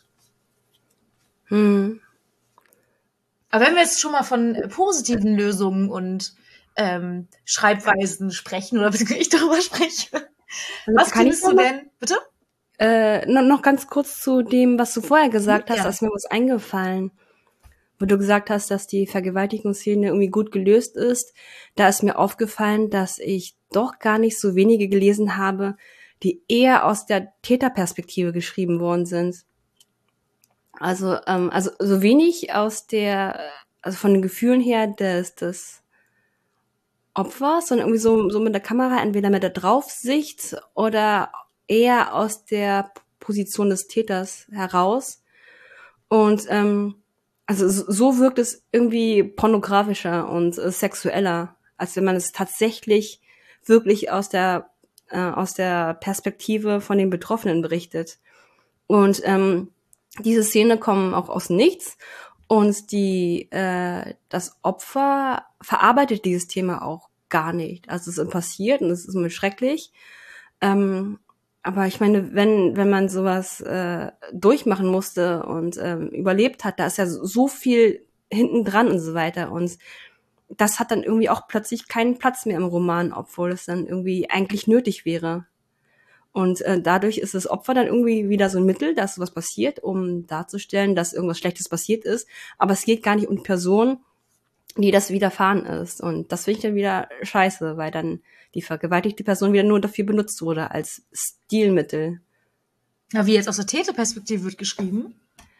Aber wenn wir jetzt schon mal von positiven Lösungen und Schreibweisen sprechen, oder beziehungsweise ich darüber spreche, was findest du denn? Bitte? Noch ganz kurz zu dem, was du vorher gesagt hast, ist mir was eingefallen. Wo du gesagt hast, dass die Vergewaltigungsszene irgendwie gut gelöst ist. Da ist mir aufgefallen, dass ich doch gar nicht so wenige gelesen habe, die eher aus der Täterperspektive geschrieben worden sind. Also so wenig aus also von den Gefühlen her des Opfers, sondern irgendwie so mit der Kamera, entweder mit der Draufsicht oder eher aus der Position des Täters heraus. Und also so wirkt es irgendwie pornografischer und sexueller, als wenn man es tatsächlich wirklich aus der Perspektive von den Betroffenen berichtet. Und diese Szene kommen auch aus nichts und das Opfer verarbeitet dieses Thema auch gar nicht. Also es ist passiert und es ist immer schrecklich. Aber ich meine, wenn man sowas durchmachen musste und überlebt hat, da ist ja so viel hinten dran und so weiter. Und das hat dann irgendwie auch plötzlich keinen Platz mehr im Roman, obwohl es dann irgendwie eigentlich nötig wäre. Und dadurch ist das Opfer dann irgendwie wieder so ein Mittel, dass sowas passiert, um darzustellen, dass irgendwas Schlechtes passiert ist. Aber es geht gar nicht um die Person, die das widerfahren ist. Und das finde ich dann wieder scheiße, weil dann die vergewaltigte Person wieder nur dafür benutzt wurde, als Stilmittel. Ja, wie jetzt aus der Täterperspektive wird geschrieben?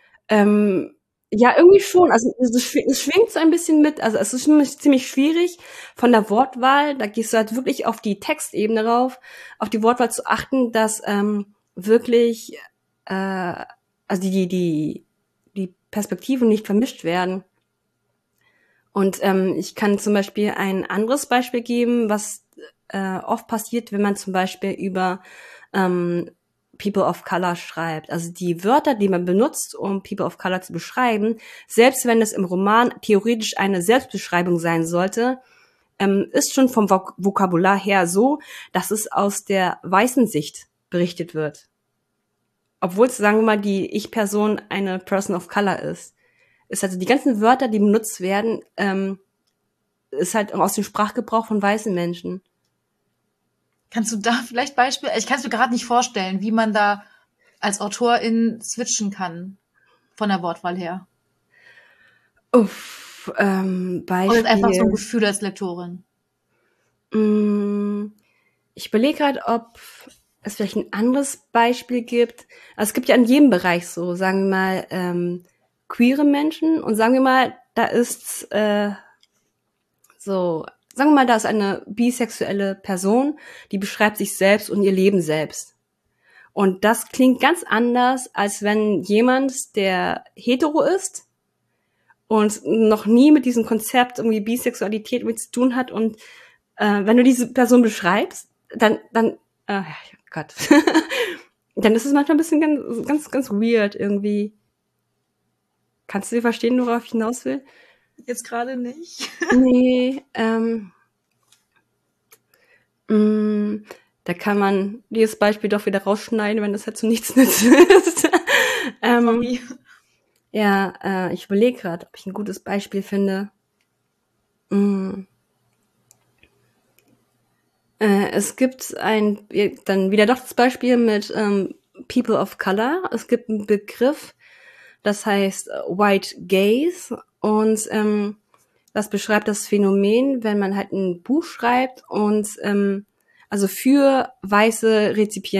Ja, irgendwie schon. Also es schwingt so ein bisschen mit. Also es ist ziemlich schwierig von der Wortwahl. Da gehst du halt wirklich auf die Textebene rauf, auf die Wortwahl zu achten, dass wirklich also die Perspektiven nicht vermischt werden. Und ich kann zum Beispiel ein anderes Beispiel geben, was oft passiert, wenn man zum Beispiel über People of Color schreibt. Also die Wörter, die man benutzt, um People of Color zu beschreiben, selbst wenn es im Roman theoretisch eine Selbstbeschreibung sein sollte, ist schon vom Vokabular her so, dass es aus der weißen Sicht berichtet wird. Obwohl es, sagen wir mal, die Ich-Person eine Person of Color ist. Ist also die ganzen Wörter, die benutzt werden, ist halt aus dem Sprachgebrauch von weißen Menschen. Kannst du da vielleicht Beispiele? Ich kann es mir gerade nicht vorstellen, wie man da als Autorin switchen kann von der Wortwahl her. Beispiel. Oder einfach so ein Gefühl als Lektorin. Ich überlege gerade, ob es vielleicht ein anderes Beispiel gibt. Also es gibt ja in jedem Bereich so, sagen wir mal, queere Menschen und sagen wir mal, da ist sagen wir mal, da ist eine bisexuelle Person, die beschreibt sich selbst und ihr Leben selbst. Und das klingt ganz anders, als wenn jemand, der hetero ist und noch nie mit diesem Konzept irgendwie Bisexualität mit zu tun hat und wenn du diese Person beschreibst, dann Gott, dann ist es manchmal ein bisschen ganz weird irgendwie. Kannst du verstehen, worauf ich hinaus will? Jetzt gerade nicht. Nee, da kann man dieses Beispiel doch wieder rausschneiden, wenn das halt so nichts nützt. Ja, ich überlege gerade, ob ich ein gutes Beispiel finde. Es gibt dann wieder doch das Beispiel mit People of Color. Es gibt einen Begriff, das heißt White Gaze und das beschreibt das Phänomen, wenn man halt ein Buch schreibt und also für weiße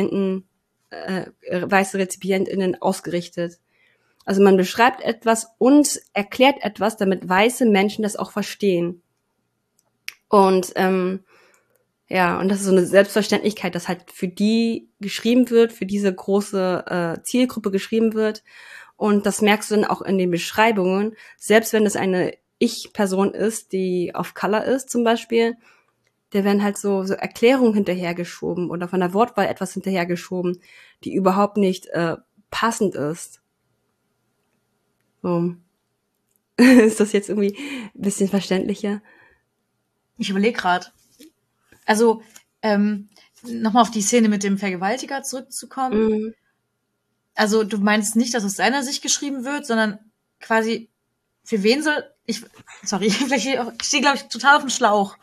RezipientInnen ausgerichtet. Also man beschreibt etwas und erklärt etwas, damit weiße Menschen das auch verstehen. Und ja, und das ist so eine Selbstverständlichkeit, dass halt für die geschrieben wird, für diese große Zielgruppe geschrieben wird. Und das merkst du dann auch in den Beschreibungen, selbst wenn es eine Ich-Person ist, die auf Color ist zum Beispiel, da werden halt so Erklärungen hinterhergeschoben oder von der Wortwahl etwas hinterhergeschoben, die überhaupt nicht passend ist. So. Ist das jetzt irgendwie ein bisschen verständlicher? Ich überlege gerade. Also, nochmal auf die Szene mit dem Vergewaltiger zurückzukommen. Mhm. Also, du meinst nicht, dass aus seiner Sicht geschrieben wird, sondern quasi, für wen soll sorry, vielleicht ich stehe, glaube ich, total auf dem Schlauch.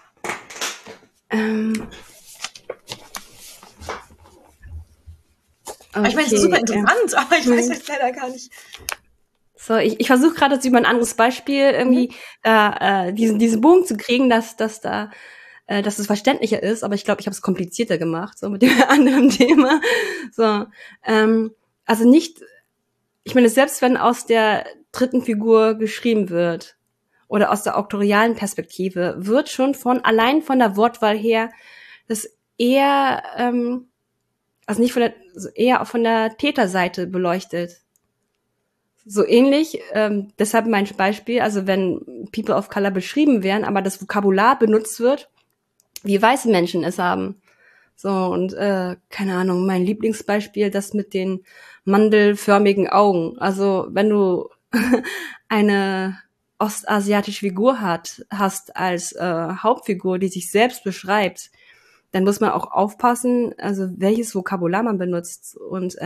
Okay, Ich meine, es ist super interessant, aber ich weiß jetzt leider gar nicht. So, ich versuche gerade jetzt über ein anderes Beispiel irgendwie diesen Bogen zu kriegen, dass es verständlicher ist, aber ich glaube, ich habe es komplizierter gemacht, so mit dem anderen Thema. So, also nicht, ich meine, selbst wenn aus der dritten Figur geschrieben wird oder aus der auktorialen Perspektive, wird schon allein von der Wortwahl her das eher, also nicht eher von der Täterseite beleuchtet. So ähnlich, deshalb mein Beispiel, also wenn People of Color beschrieben werden, aber das Vokabular benutzt wird, wie weiße Menschen es haben. So, und keine Ahnung, mein Lieblingsbeispiel, das mit den mandelförmigen Augen. Also wenn du eine ostasiatische Figur hast als Hauptfigur, die sich selbst beschreibt, dann muss man auch aufpassen, also welches Vokabular man benutzt und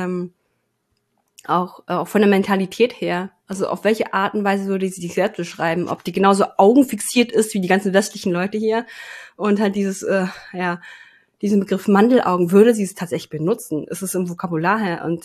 auch von der Mentalität her. Also auf welche Art und Weise würde sie sich selbst beschreiben? Ob die genauso augenfixiert ist wie die ganzen westlichen Leute hier und halt diesen Begriff Mandelaugen, würde sie es tatsächlich benutzen? Ist es im Vokabular her? Und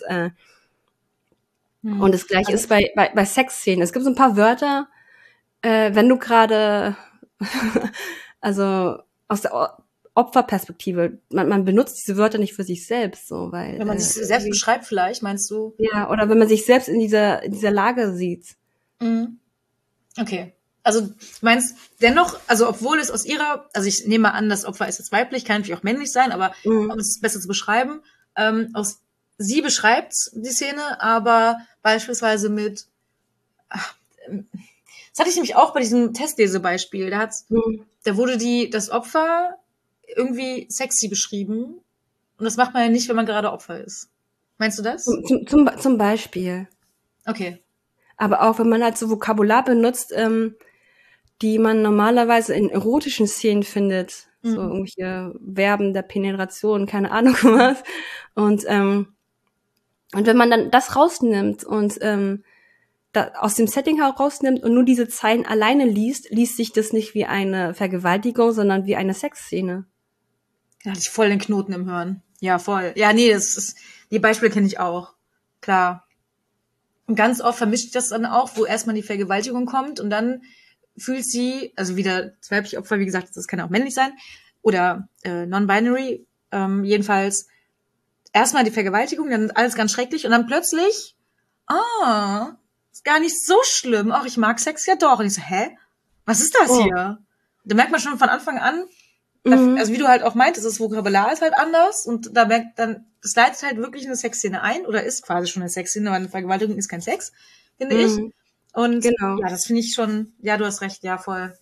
das Gleiche ist bei Sexszenen. Es gibt so ein paar Wörter, wenn du gerade also aus der Opferperspektive, man benutzt diese Wörter nicht für sich selbst, so, weil wenn man sich selbst beschreibt, vielleicht, meinst du? Ja, oder wenn man sich selbst in dieser Lage sieht. Mhm. Okay. Also, du meinst dennoch, also obwohl es aus ihrer, also ich nehme mal an, das Opfer ist jetzt weiblich, kann natürlich auch männlich sein, aber um es besser zu beschreiben, sie beschreibt die Szene, aber beispielsweise mit, das hatte ich nämlich auch bei diesem Testlesebeispiel, da wurde das Opfer irgendwie sexy beschrieben und das macht man ja nicht, wenn man gerade Opfer ist. Meinst du das? Zum Beispiel. Okay. Aber auch wenn man halt so Vokabular benutzt, die man normalerweise in erotischen Szenen findet, so irgendwelche Verben der Penetration, keine Ahnung was. Und wenn man dann das rausnimmt und aus dem Setting herausnimmt und nur diese Zeilen alleine liest sich das nicht wie eine Vergewaltigung, sondern wie eine Sexszene. Da hatte ich voll den Knoten im Hirn. Ja, voll. Ja, nee, die Beispiele kenne ich auch. Klar. Und ganz oft vermischt sich das dann auch, wo erstmal die Vergewaltigung kommt und dann fühlt sie, also wieder das weibliche Opfer, wie gesagt, das kann auch männlich sein, oder non-binary, jedenfalls erstmal die Vergewaltigung, dann alles ganz schrecklich und dann plötzlich, ist gar nicht so schlimm. Ach, ich mag Sex ja doch. Und ich so, hä? Was ist das hier? Da merkt man schon von Anfang an, also wie du halt auch meintest, das Vokabular ist halt anders und da merkt dann, das leitet halt wirklich eine Sexszene ein oder ist quasi schon eine Sexszene, weil eine Vergewaltigung ist kein Sex, finde ich. Und genau. ja, das finde ich schon, ja, du hast recht, ja, voll.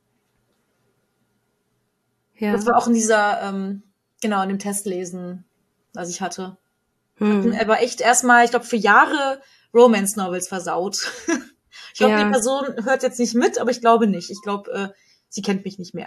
Ja. Das war auch in dieser, genau, in dem Testlesen, was ich hatte. Er war echt erstmal, ich glaube, für Jahre Romance-Novels versaut. Ich glaube, die Person hört jetzt nicht mit, aber ich glaube nicht. Ich glaube, sie kennt mich nicht mehr.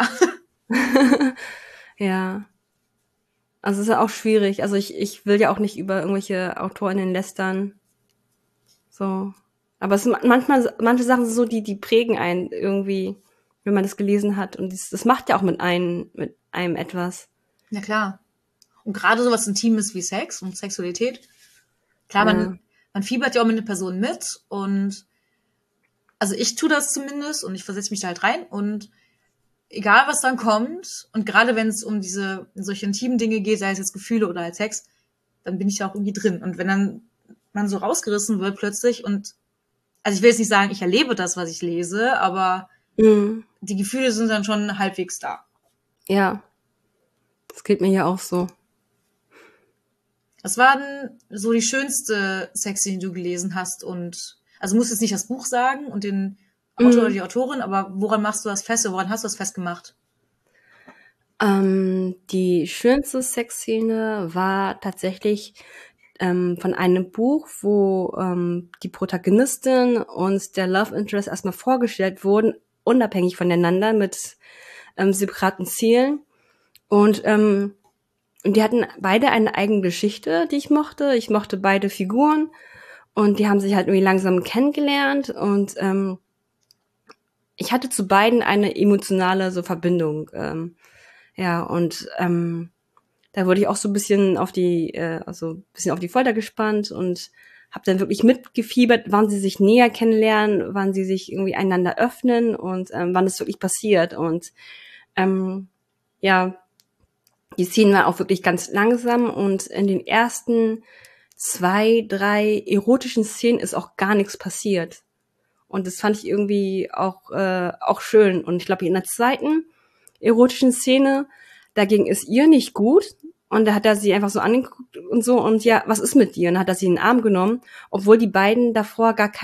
Ja. Also es ist ja auch schwierig. Also ich will ja auch nicht über irgendwelche AutorInnen lästern. So. Aber manche Sachen sind so, die prägen einen irgendwie, wenn man das gelesen hat. Und das macht ja auch mit einem etwas. Ja, klar. Und gerade sowas Intimes wie Sex und Sexualität. Klar, man fiebert ja auch mit einer Person mit und also ich tue das zumindest und ich versetze mich da halt rein und egal was dann kommt und gerade wenn es um solche intimen Dinge geht, sei es jetzt Gefühle oder halt Sex, dann bin ich da auch irgendwie drin. Und wenn dann man so rausgerissen wird plötzlich und also ich will jetzt nicht sagen, ich erlebe das, was ich lese, aber die Gefühle sind dann schon halbwegs da. Ja. Das geht mir ja auch so. Was war denn so die schönste Sexszene, die du gelesen hast? Und also musst jetzt nicht das Buch sagen und den Autor oder die Autorin, aber woran machst du das fest oder woran hast du das festgemacht? Die schönste Sexszene war tatsächlich von einem Buch, wo die Protagonistin und der Love Interest erstmal vorgestellt wurden, unabhängig voneinander mit separaten Zielen. Und die hatten beide eine eigene Geschichte, die ich mochte. Ich mochte beide Figuren und die haben sich halt irgendwie langsam kennengelernt und ich hatte zu beiden eine emotionale so Verbindung. Ja, und da wurde ich auch so ein bisschen auf die, Folter gespannt und habe dann wirklich mitgefiebert, wann sie sich näher kennenlernen, wann sie sich irgendwie einander öffnen und wann es wirklich passiert. Und ja, die Szenen waren auch wirklich ganz langsam und in den ersten 2, 3 erotischen Szenen ist auch gar nichts passiert. Und das fand ich irgendwie auch schön. Und ich glaube, in der zweiten erotischen Szene, da ging es ihr nicht gut. Und da hat er sie einfach so angeguckt und so. Und ja, was ist mit dir? Und dann hat er sie in den Arm genommen, obwohl die beiden davor gar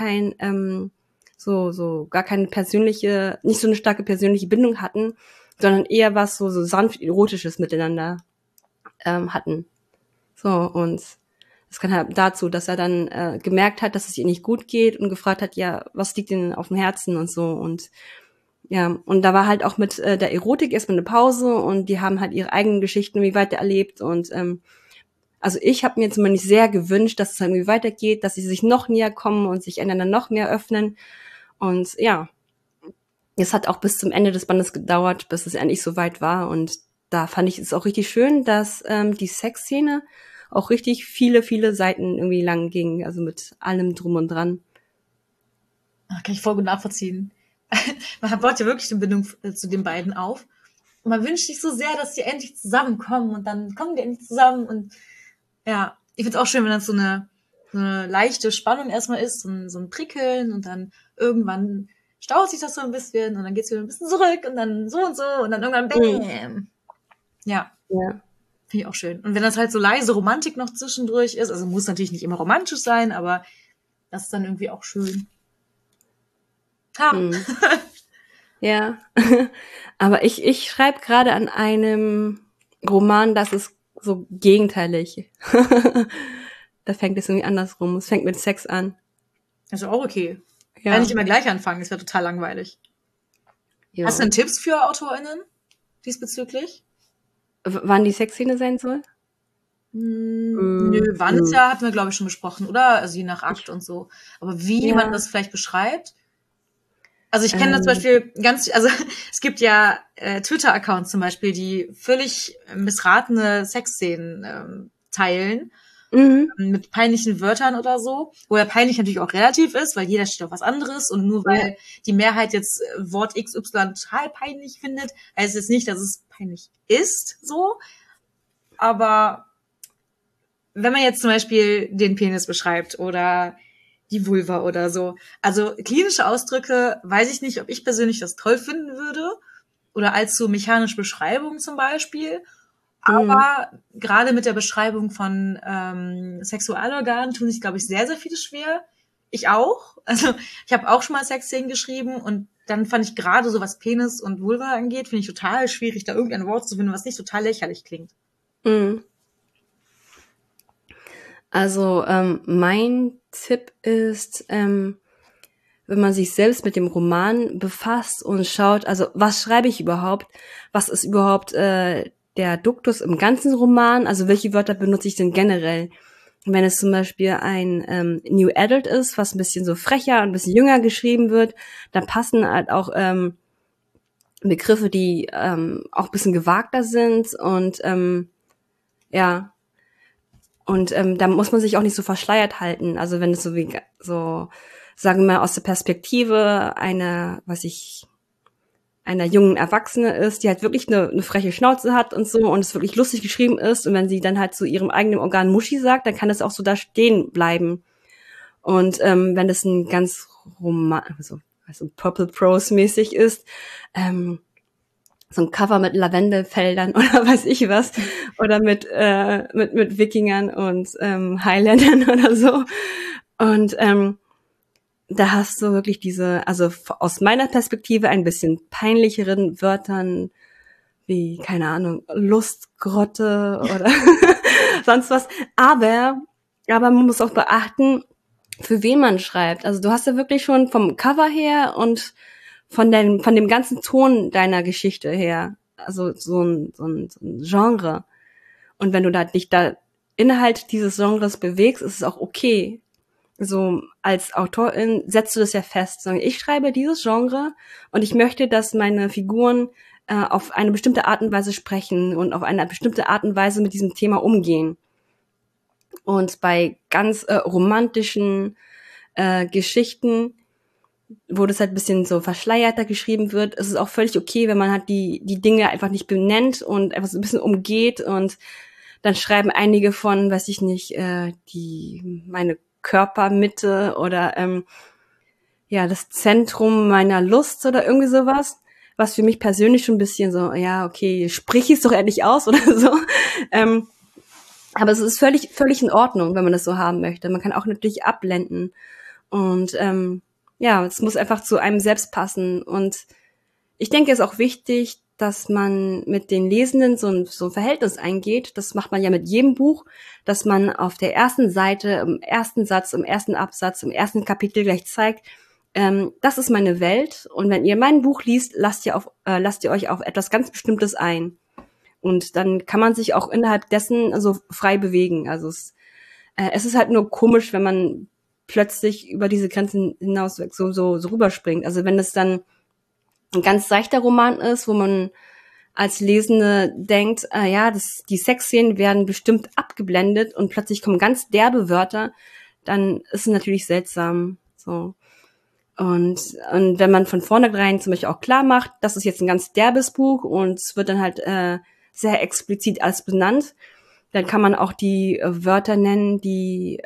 gar keine persönliche, nicht so eine starke persönliche Bindung hatten, sondern eher was so sanft erotisches miteinander hatten. So, und das kann halt dazu, dass er dann gemerkt hat, dass es ihr nicht gut geht und gefragt hat, ja, was liegt denn auf dem Herzen und so. Und ja, und da war halt auch mit der Erotik erstmal eine Pause und die haben halt ihre eigenen Geschichten wie weiter erlebt. Und also ich habe mir zumindest sehr gewünscht, dass es irgendwie weitergeht, dass sie sich noch näher kommen und sich einander noch mehr öffnen. Und ja, es hat auch bis zum Ende des Bandes gedauert, bis es endlich so weit war. Und da fand ich es auch richtig schön, dass die Sexszene auch richtig viele, viele Seiten irgendwie lang ging, also mit allem drum und dran. Kann ich voll gut nachvollziehen. Man baut ja wirklich eine Bindung zu den beiden auf. Und man wünscht sich so sehr, dass die endlich zusammenkommen und dann kommen die endlich zusammen und ja, ich find's auch schön, wenn das so eine leichte Spannung erstmal ist, so ein Prickeln und dann irgendwann staut sich das so ein bisschen und dann geht's wieder ein bisschen zurück und dann so und dann irgendwann bam. Ja, Ja. finde ich auch schön. Und wenn das halt so leise Romantik noch zwischendurch ist, also muss natürlich nicht immer romantisch sein, aber das ist dann irgendwie auch schön. Ha. Ja. Aber ich schreibe gerade an einem Roman, das ist so gegenteilig. Da fängt es irgendwie andersrum. Es fängt mit Sex an. Also auch okay. Ja. Kann nicht immer gleich anfangen, das wäre total langweilig. Ja. Hast du denn Tipps für AutorInnen diesbezüglich? Wann die Sexszene sein soll? Nö, wann ist ja, hatten wir, glaube ich, schon besprochen, oder? Also je nach Akt und so. Aber wie man das vielleicht beschreibt? Also ich kenne das zum Beispiel also es gibt ja Twitter-Accounts zum Beispiel, die völlig missratene Sexszenen teilen. Mit peinlichen Wörtern oder so, wo ja peinlich natürlich auch relativ ist, weil jeder steht auf was anderes und nur weil die Mehrheit jetzt Wort XY total peinlich findet, heißt es nicht, dass es peinlich ist, so. Aber wenn man jetzt zum Beispiel den Penis beschreibt oder die Vulva oder so, also klinische Ausdrücke, weiß ich nicht, ob ich persönlich das toll finden würde oder allzu mechanische Beschreibungen zum Beispiel. Aber gerade mit der Beschreibung von Sexualorganen tun sich, glaube ich, sehr, sehr viele schwer. Ich auch. Also ich habe auch schon mal Sexszenen geschrieben und dann fand ich gerade so, was Penis und Vulva angeht, finde ich total schwierig, da irgendein Wort zu finden, was nicht total lächerlich klingt. Also mein Tipp ist, wenn man sich selbst mit dem Roman befasst und schaut, also was schreibe ich überhaupt? Was ist überhaupt der Duktus im ganzen Roman? Also welche Wörter benutze ich denn generell? Wenn es zum Beispiel ein New Adult ist, was ein bisschen so frecher, ein bisschen jünger geschrieben wird, dann passen halt auch Begriffe, die auch ein bisschen gewagter sind und ja. Und da muss man sich auch nicht so verschleiert halten. Also wenn es so, sagen wir mal, aus der Perspektive einer jungen Erwachsene ist, die halt wirklich eine freche Schnauze hat und so und es wirklich lustig geschrieben ist und wenn sie dann halt zu ihrem eigenen Organ Muschi sagt, dann kann es auch so da stehen bleiben. Und wenn das ein ganz also Purple Prose mäßig ist, so ein Cover mit Lavendelfeldern oder weiß ich was. Oder mit Wikingern und Highlandern oder so. Und da hast du wirklich diese, also aus meiner Perspektive ein bisschen peinlicheren Wörtern wie, keine Ahnung, Lustgrotte oder sonst was. Aber man muss auch beachten, für wen man schreibt. Also du hast ja wirklich schon vom Cover her und von dem ganzen Ton deiner Geschichte her, also so ein Genre. Und wenn du dich da innerhalb dieses Genres bewegst, ist es auch okay. So als Autorin setzt du das ja fest. Ich schreibe dieses Genre und ich möchte, dass meine Figuren auf eine bestimmte Art und Weise sprechen und auf eine bestimmte Art und Weise mit diesem Thema umgehen. Und bei ganz romantischen Geschichten, wo das halt ein bisschen so verschleierter geschrieben wird, ist es auch völlig okay, wenn man halt die Dinge einfach nicht benennt und einfach so ein bisschen umgeht und dann schreiben einige von, weiß ich nicht, meine Körpermitte oder das Zentrum meiner Lust oder irgendwie sowas, was für mich persönlich schon ein bisschen so, ja, okay, sprich es doch endlich aus oder so. Aber es ist völlig in Ordnung, wenn man das so haben möchte. Man kann auch natürlich abblenden. Und es muss einfach zu einem selbst passen. Und ich denke, es ist auch wichtig, dass man mit den Lesenden so ein Verhältnis eingeht. Das macht man ja mit jedem Buch, dass man auf der ersten Seite, im ersten Satz, im ersten Absatz, im ersten Kapitel gleich zeigt, das ist meine Welt. Und wenn ihr mein Buch liest, lasst ihr euch auf etwas ganz Bestimmtes ein. Und dann kann man sich auch innerhalb dessen so frei bewegen. Also es ist halt nur komisch, wenn man plötzlich über diese Grenzen hinaus so rüberspringt. Also wenn es dann ein ganz seichter Roman ist, wo man als Lesende denkt, die Sexszenen werden bestimmt abgeblendet und plötzlich kommen ganz derbe Wörter, dann ist es natürlich seltsam. So. Und wenn man von vornherein zum Beispiel auch klar macht, das ist jetzt ein ganz derbes Buch und es wird dann halt sehr explizit als benannt, dann kann man auch die Wörter nennen, die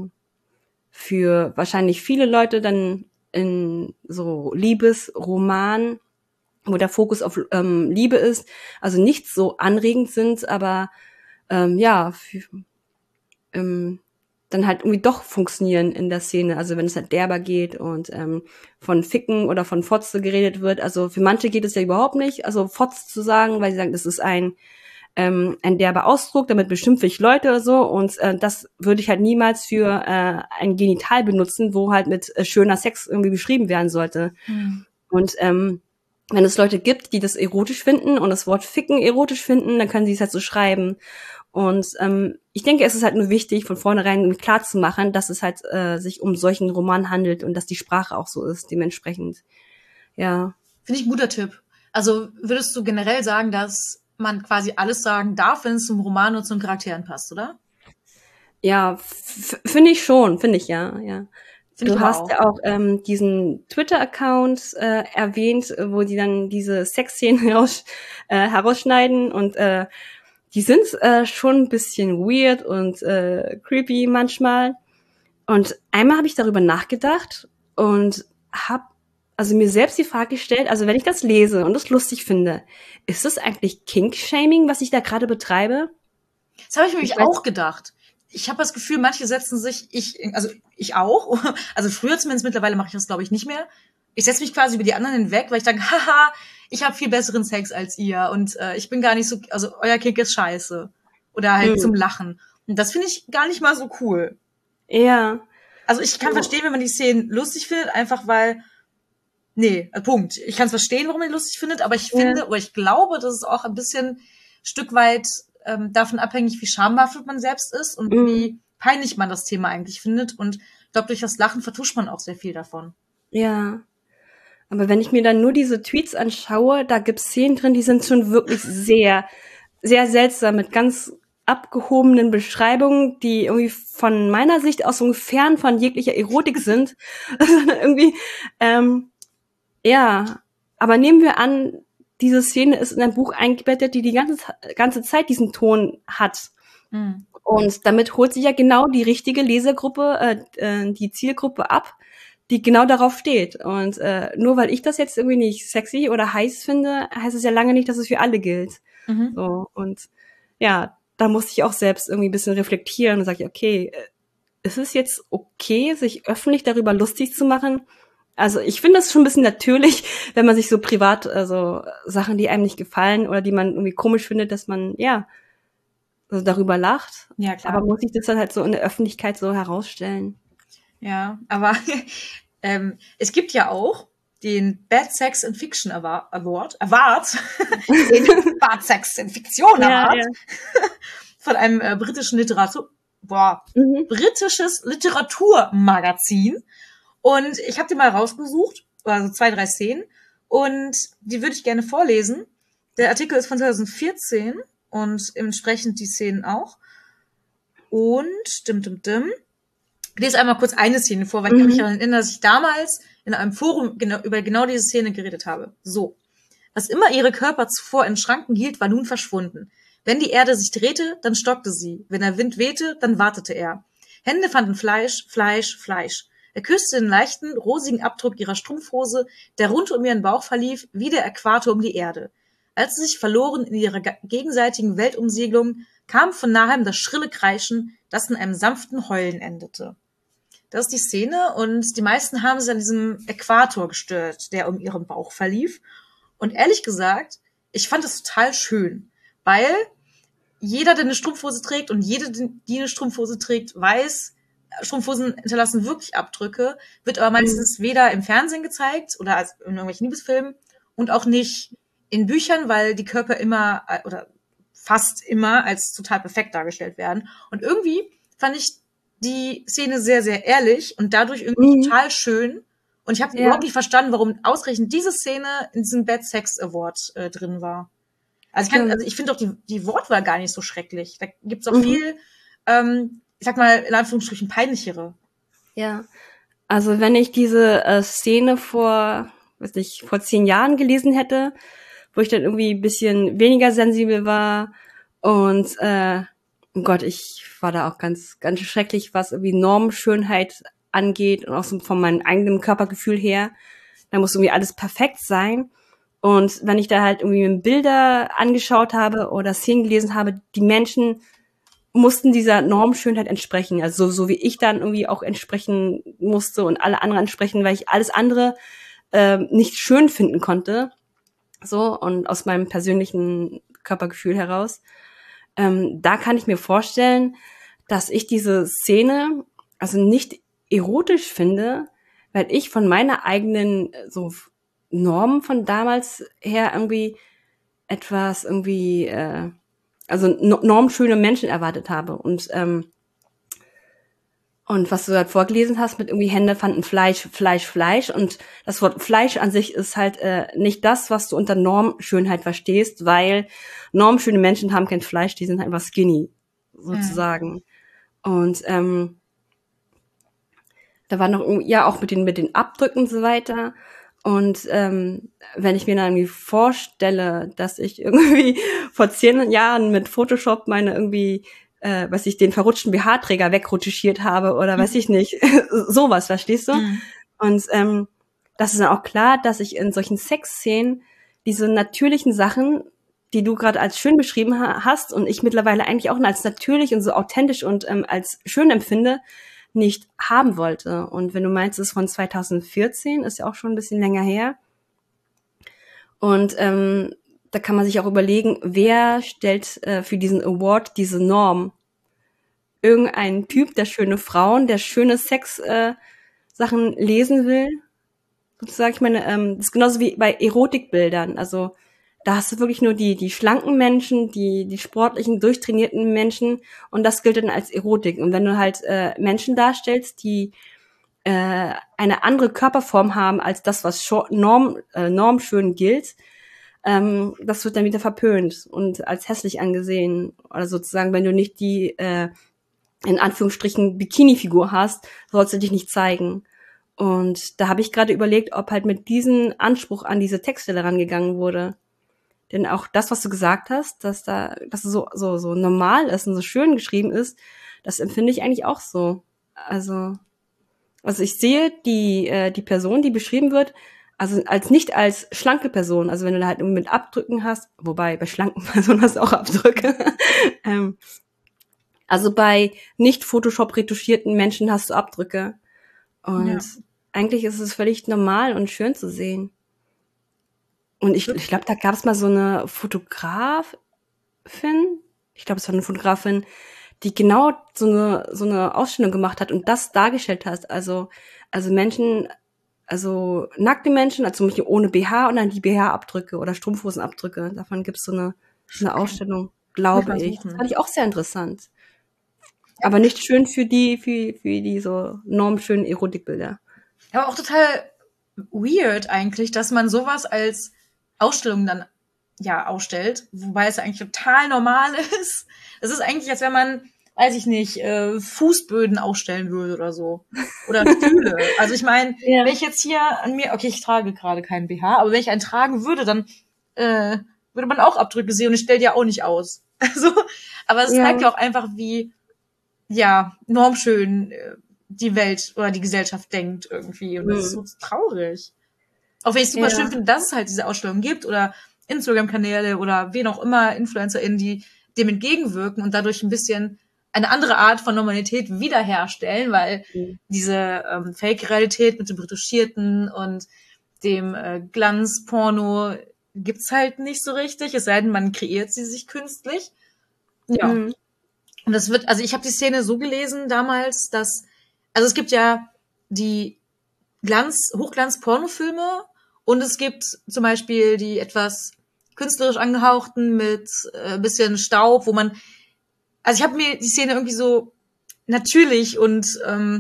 für wahrscheinlich viele Leute dann in so Liebesroman, wo der Fokus auf Liebe ist, also nicht so anregend sind, aber dann halt irgendwie doch funktionieren in der Szene. Also wenn es halt derber geht und von Ficken oder von Fotze geredet wird. Also für manche geht es ja überhaupt nicht, also Fotze zu sagen, weil sie sagen, das ist ein derber Ausdruck, damit beschimpfe ich Leute oder so. Und das würde ich halt niemals für ein Genital benutzen, wo halt mit schöner Sex irgendwie beschrieben werden sollte. Mhm. Und wenn es Leute gibt, die das erotisch finden und das Wort Ficken erotisch finden, dann können sie es halt so schreiben. Und ich denke, es ist halt nur wichtig, von vornherein klar zu machen, dass es halt sich um solchen Roman handelt und dass die Sprache auch so ist, dementsprechend. Ja. Finde ich ein guter Tipp. Also würdest du generell sagen, dass man quasi alles sagen darf, wenn es zum Roman und zum Charakteren passt, oder? Ja, finde ich, ja. Du hast ja auch diesen Twitter-Account erwähnt, wo die dann diese Sexszenen herausschneiden und die sind schon ein bisschen weird und creepy manchmal. Und einmal habe ich darüber nachgedacht und habe also mir selbst die Frage gestellt, also wenn ich das lese und das lustig finde, ist das eigentlich Kink-Shaming, was ich da gerade betreibe? Das habe ich mir nämlich auch gedacht. Ich habe das Gefühl, manche setzen sich, ich auch, also früher zumindest, mittlerweile mache ich das, glaube ich, nicht mehr. Ich setze mich quasi über die anderen hinweg, weil ich denke, haha, ich habe viel besseren Sex als ihr und ich bin gar nicht so, also euer Kink ist scheiße. Oder halt zum Lachen. Und das finde ich gar nicht mal so cool. Ja. Also ich kann verstehen, wenn man die Szenen lustig findet, einfach weil, Punkt. Ich kann es verstehen, warum man die lustig findet, aber ich finde, oder ich glaube, dass es auch ein bisschen Stück weit davon abhängig, wie schambehaftet man selbst ist und wie peinlich man das Thema eigentlich findet. Und ich glaube, durch das Lachen vertuscht man auch sehr viel davon. Ja. Aber wenn ich mir dann nur diese Tweets anschaue, da gibt's Szenen drin, die sind schon wirklich sehr, sehr seltsam, mit ganz abgehobenen Beschreibungen, die irgendwie von meiner Sicht aus so fern von jeglicher Erotik sind. Sondern irgendwie, aber nehmen wir an, diese Szene ist in ein Buch eingebettet, die ganze Zeit diesen Ton hat. Mhm. Und damit holt sich ja genau die richtige Lesergruppe, die Zielgruppe ab, die genau darauf steht. Und nur weil ich das jetzt irgendwie nicht sexy oder heiß finde, heißt es ja lange nicht, dass es für alle gilt. Mhm. So, und ja, da musste ich auch selbst irgendwie ein bisschen reflektieren und sage, okay, ist es jetzt okay, sich öffentlich darüber lustig zu machen? Also ich finde das schon ein bisschen natürlich, wenn man sich so privat, also Sachen, die einem nicht gefallen oder die man irgendwie komisch findet, dass man, ja, so darüber lacht. Ja, klar. Aber muss ich das dann halt so in der Öffentlichkeit so herausstellen? Ja, aber es gibt ja auch den Bad Sex in Fiction Award, den Bad Sex in Fiktion Ja, Award ja. von einem britischen Mhm. britisches Literaturmagazin. Und ich habe die mal rausgesucht, also 2, 3 Szenen, und die würde ich gerne vorlesen. Der Artikel ist von 2014 und entsprechend die Szenen auch. Und ich lese einmal kurz eine Szene vor, weil ich kann mich daran erinnern, dass ich damals in einem Forum über genau diese Szene geredet habe. So. Was immer ihre Körper zuvor in Schranken hielt, war nun verschwunden. Wenn die Erde sich drehte, dann stockte sie. Wenn der Wind wehte, dann wartete er. Hände fanden Fleisch, Fleisch, Fleisch. Er küsste den leichten, rosigen Abdruck ihrer Strumpfhose, der rund um ihren Bauch verlief, wie der Äquator um die Erde. Als sie sich verloren in ihrer gegenseitigen Weltumsegelung, kam von nahem das schrille Kreischen, das in einem sanften Heulen endete. Das ist die Szene und die meisten haben sie an diesem Äquator gestört, der um ihren Bauch verlief. Und ehrlich gesagt, ich fand das total schön, weil jeder, der eine Strumpfhose trägt und jede, die eine Strumpfhose trägt, weiß, Strumpfhosen hinterlassen wirklich Abdrücke, wird aber meistens weder im Fernsehen gezeigt oder als in irgendwelchen Liebesfilmen und auch nicht in Büchern, weil die Körper immer oder fast immer als total perfekt dargestellt werden. Und irgendwie fand ich die Szene sehr, sehr ehrlich und dadurch irgendwie total schön. Und ich habe Ja. überhaupt nicht verstanden, warum ausgerechnet diese Szene in diesem Bad Sex Award drin war. Also ich finde auch die Wortwahl gar nicht so schrecklich. Da gibt's auch viel, ich sag mal, in Anführungsstrichen peinlichere. Ja. Also wenn ich diese Szene vor 10 Jahren gelesen hätte, wo ich dann irgendwie ein bisschen weniger sensibel war und oh Gott, ich war da auch ganz, ganz schrecklich, was irgendwie Normschönheit angeht und auch so von meinem eigenen Körpergefühl her. Da muss irgendwie alles perfekt sein. Und wenn ich da halt irgendwie Bilder angeschaut habe oder Szenen gelesen habe, die Menschen mussten dieser Normschönheit entsprechen. Also so wie ich dann irgendwie auch entsprechen musste und alle anderen entsprechen, weil ich alles andere nicht schön finden konnte. So, und aus meinem persönlichen Körpergefühl heraus. Da kann ich mir vorstellen, dass ich diese Szene also nicht erotisch finde, weil ich von meiner eigenen so Normen von damals her irgendwie etwas irgendwie also normschöne Menschen erwartet habe. Und was du halt vorgelesen hast mit irgendwie Hände fanden Fleisch, Fleisch, Fleisch. Und das Wort Fleisch an sich ist halt nicht das, was du unter Normschönheit verstehst, weil normschöne Menschen haben kein Fleisch, die sind einfach skinny, sozusagen. Und da war noch irgendwie, ja auch mit den Abdrücken und so weiter. Und wenn ich mir dann irgendwie vorstelle, dass ich irgendwie vor 10 Jahren mit Photoshop meine irgendwie weiß ich, den verrutschten BH-Träger wegretuschiert habe oder weiß ich nicht, sowas, verstehst du? Und das ist dann auch klar, dass ich in solchen Sexszenen diese natürlichen Sachen, die du gerade als schön beschrieben hast und ich mittlerweile eigentlich auch als natürlich und so authentisch und als schön empfinde, nicht haben wollte. Und wenn du meinst, es ist von 2014, ist ja auch schon ein bisschen länger her. Und da kann man sich auch überlegen, wer stellt für diesen Award diese Norm? Irgendein Typ, der schöne Frauen, der schöne Sex-Sachen lesen will. Sozusagen, ich meine, das ist genauso wie bei Erotikbildern. Also da hast du wirklich nur die schlanken Menschen, die sportlichen, durchtrainierten Menschen und das gilt dann als Erotik. Und wenn du halt Menschen darstellst, die eine andere Körperform haben als das, was normschön gilt, das wird dann wieder verpönt und als hässlich angesehen. Oder sozusagen, wenn du nicht die in Anführungsstrichen Bikini-Figur hast, sollst du dich nicht zeigen. Und da habe ich gerade überlegt, ob halt mit diesem Anspruch an diese Textstelle rangegangen wurde. Denn auch das, was du gesagt hast, dass es so normal ist und so schön geschrieben ist, das empfinde ich eigentlich auch so. Also Also ich sehe die Person, die beschrieben wird, also nicht als schlanke Person. Also wenn du da halt irgendwie mit Abdrücken hast, wobei bei schlanken Personen hast du auch Abdrücke. Also bei nicht Photoshop retuschierten Menschen hast du Abdrücke. Und eigentlich ist es völlig normal und schön zu sehen. Und ich glaube, da gab es mal so eine Fotografin. Ich glaube, es war eine Fotografin, die genau so eine Ausstellung gemacht hat und das dargestellt hat. Also Menschen, also nackte Menschen, also zum Beispiel ohne BH und dann die BH-Abdrücke oder Strumpfhosenabdrücke. Davon gibt es so eine Ausstellung, glaube ich. Das fand ich auch sehr interessant. Ja. Aber nicht schön für die so normschönen Erotikbilder. Aber auch total weird eigentlich, dass man sowas als Ausstellung dann ausstellt, wobei es eigentlich total normal ist. Es ist eigentlich, als wenn man, weiß ich nicht, Fußböden ausstellen würde oder so. Oder Stühle. Also ich meine, wenn ich jetzt hier an mir, okay, ich trage gerade keinen BH, aber wenn ich einen tragen würde, dann würde man auch Abdrücke sehen und ich stelle die ja auch nicht aus. Also, aber es zeigt ja auch einfach, wie normschön die Welt oder die Gesellschaft denkt irgendwie. Und das ist so traurig. Auch wenn ich es super schön finde, dass es halt diese Ausstellungen gibt oder Instagram-Kanäle oder wen auch immer, InfluencerInnen, die dem entgegenwirken und dadurch ein bisschen eine andere Art von Normalität wiederherstellen, weil diese Fake-Realität mit dem Retuschierten und dem Glanzporno gibt's halt nicht so richtig, es sei denn, man kreiert sie sich künstlich. Ja. Und das wird, also ich habe die Szene so gelesen damals, dass, also es gibt ja die Hochglanz-Pornofilme und es gibt zum Beispiel die etwas künstlerisch angehauchten mit bisschen Staub, wo man, also ich habe mir die Szene irgendwie so natürlich und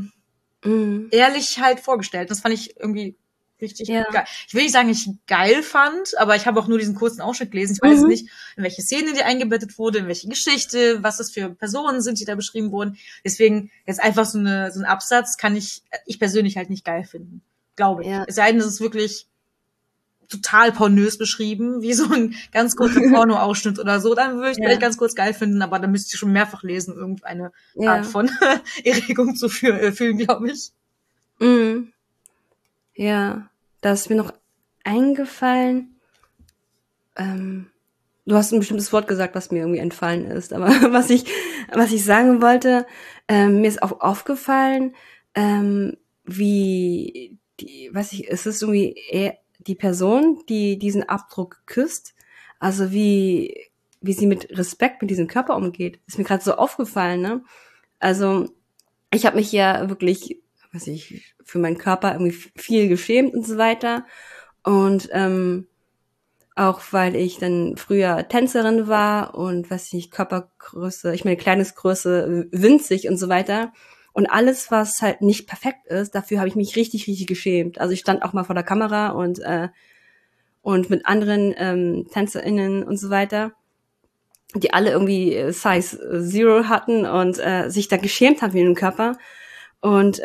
ehrlich halt vorgestellt. Das fand ich irgendwie richtig geil. Ich will nicht sagen, ich geil fand, aber ich habe auch nur diesen kurzen Ausschnitt gelesen. Ich weiß nicht, in welche Szene die eingebettet wurde, in welche Geschichte, was das für Personen sind, die da beschrieben wurden. Deswegen jetzt einfach so ein Absatz kann ich persönlich halt nicht geil finden. Glaube ich. Es sei denn, es ist wirklich total pornös beschrieben, wie so ein ganz kurzer Porno-Ausschnitt oder so, dann würde ich vielleicht ganz kurz geil finden, aber dann müsste ich schon mehrfach lesen, irgendeine Art von Erregung zu fühlen, glaube ich. Ja, da ist mir noch eingefallen, du hast ein bestimmtes Wort gesagt, was mir irgendwie entfallen ist, aber was ich sagen wollte, mir ist auch aufgefallen, wie es ist irgendwie eher die Person, die diesen Abdruck küsst, also wie sie mit Respekt mit diesem Körper umgeht, ist mir gerade so aufgefallen, ne? Also ich habe mich ja wirklich, für meinen Körper irgendwie viel geschämt und so weiter und auch weil ich dann früher Tänzerin war und Körpergröße, ich meine Kleidungsgröße winzig und so weiter. Und alles, was halt nicht perfekt ist, dafür habe ich mich richtig, richtig geschämt. Also ich stand auch mal vor der Kamera und mit anderen TänzerInnen und so weiter, die alle irgendwie Size Zero hatten und sich da geschämt haben für ihren Körper. Und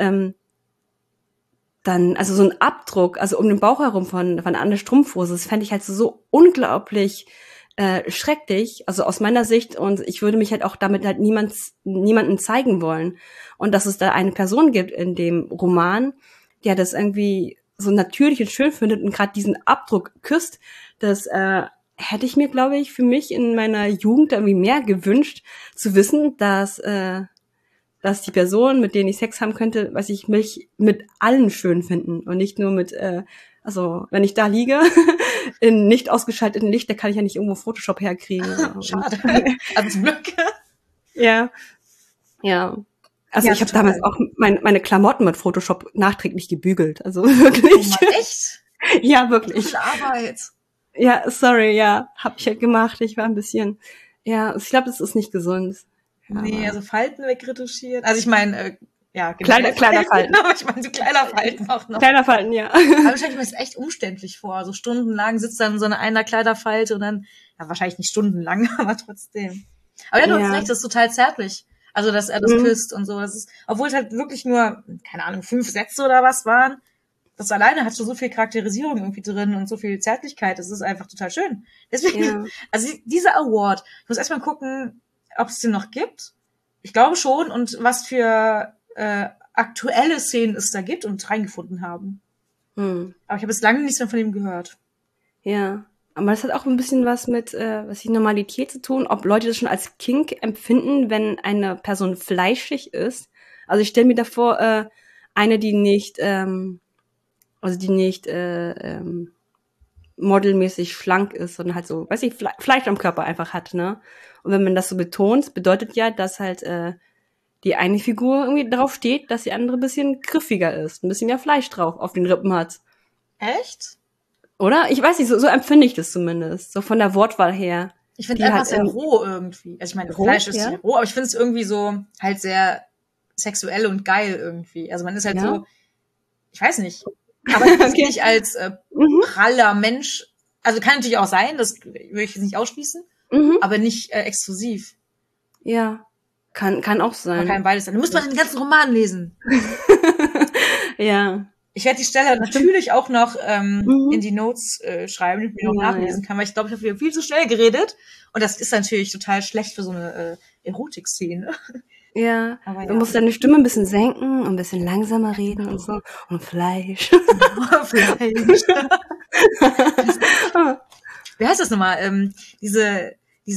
dann, also so ein Abdruck, also um den Bauch herum von einer Strumpfhose, das fände ich halt so unglaublich schrecklich, also aus meiner Sicht, und ich würde mich halt auch damit halt niemanden zeigen wollen. Und dass es da eine Person gibt in dem Roman, der das irgendwie so natürlich und schön findet und gerade diesen Abdruck küsst, das hätte ich mir, glaube ich, für mich in meiner Jugend irgendwie mehr gewünscht, zu wissen, dass die Person, mit denen ich Sex haben könnte, mich mit allen schön finden und nicht nur mit, also wenn ich da liege, in nicht ausgeschalteten Licht, da kann ich ja nicht irgendwo Photoshop herkriegen. Schade. Also zum Glück. Ja. Also ich habe damals auch meine Klamotten mit Photoshop nachträglich gebügelt. Also wirklich. Oh Mann, echt? Ja, wirklich. Viel Arbeit. Ja, sorry, hab ich halt gemacht. Ich war ein bisschen, ich glaube, das ist nicht gesund. Nee, also Falten wegretuschiert. Also ich meine, kleiner Falten. Aber ich meine, so kleiner Falten auch noch. Kleiner Falten, ja. Aber wahrscheinlich ist es echt umständlich vor. So stundenlang sitzt dann so einer Kleiderfalte und dann, wahrscheinlich nicht stundenlang, aber trotzdem. Aber du hast recht, das ist total zärtlich. Also, dass er das küsst und so. Das ist, obwohl es halt wirklich nur, keine Ahnung, 5 Sätze oder was waren. Das alleine hat schon so viel Charakterisierung irgendwie drin und so viel Zärtlichkeit. Das ist einfach total schön. Deswegen, also dieser Award, ich muss erstmal gucken, ob es den noch gibt. Ich glaube schon. Und was für aktuelle Szenen es da gibt und reingefunden haben. Aber ich habe jetzt lange nichts mehr von ihm gehört. Ja. Aber das hat auch ein bisschen was mit Normalität zu tun, ob Leute das schon als Kink empfinden, wenn eine Person fleischig ist. Also ich stelle mir davor, eine, die nicht modelmäßig schlank ist, sondern halt so, weiß ich, Fleisch am Körper einfach hat, ne? Und wenn man das so betont, bedeutet ja, dass halt die eine Figur irgendwie drauf steht, dass die andere ein bisschen griffiger ist, ein bisschen mehr Fleisch drauf auf den Rippen hat. Echt? Oder? Ich weiß nicht, so empfinde ich das zumindest. So von der Wortwahl her. Ich finde es einfach halt sehr roh irgendwie. Also ich meine, Fleisch ist sehr roh, aber ich finde es irgendwie so halt sehr sexuell und geil irgendwie. Also man ist halt so, ich weiß nicht, aber okay. Nicht als praller Mensch, also kann natürlich auch sein, das würde ich jetzt nicht ausschließen, aber nicht exklusiv. Ja, kann auch sein. Man kann beides sein. Du musst mal den ganzen Roman lesen. Ja. Ich werde die Stelle natürlich auch noch in die Notes schreiben, damit ich noch nachlesen kann, weil ich glaube, ich habe viel zu schnell geredet. Und das ist natürlich total schlecht für so eine Erotik-Szene. Ja, aber du musst deine Stimme ein bisschen senken und ein bisschen langsamer reden und so. Und Fleisch. Fleisch. Wie heißt das nochmal? Diese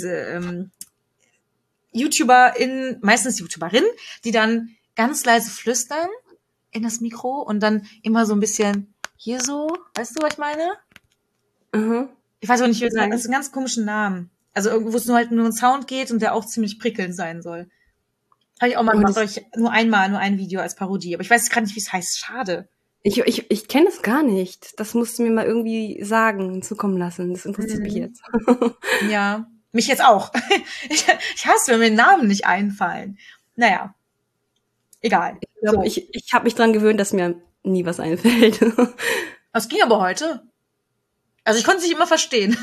YouTuberin, meistens YouTuberin, die dann ganz leise flüstern in das Mikro und dann immer so ein bisschen hier so, weißt du, was ich meine? Ich weiß auch nicht, das ist ein ganz komischen Namen. Also irgendwo es nur ein Sound geht und der auch ziemlich prickelnd sein soll. Habe ich auch mal gemacht, aber nur ein Video als Parodie. Aber ich weiß gerade nicht, wie es heißt. Schade. Ich kenne es gar nicht. Das musst du mir mal irgendwie sagen, zukommen lassen. Das interessiert mich jetzt. Ja, mich jetzt auch. Ich hasse, wenn mir Namen nicht einfallen. Naja, egal. Ich glaube, ich habe mich dran gewöhnt, dass mir nie was einfällt. Das ging aber heute. Also ich konnte es nicht immer verstehen.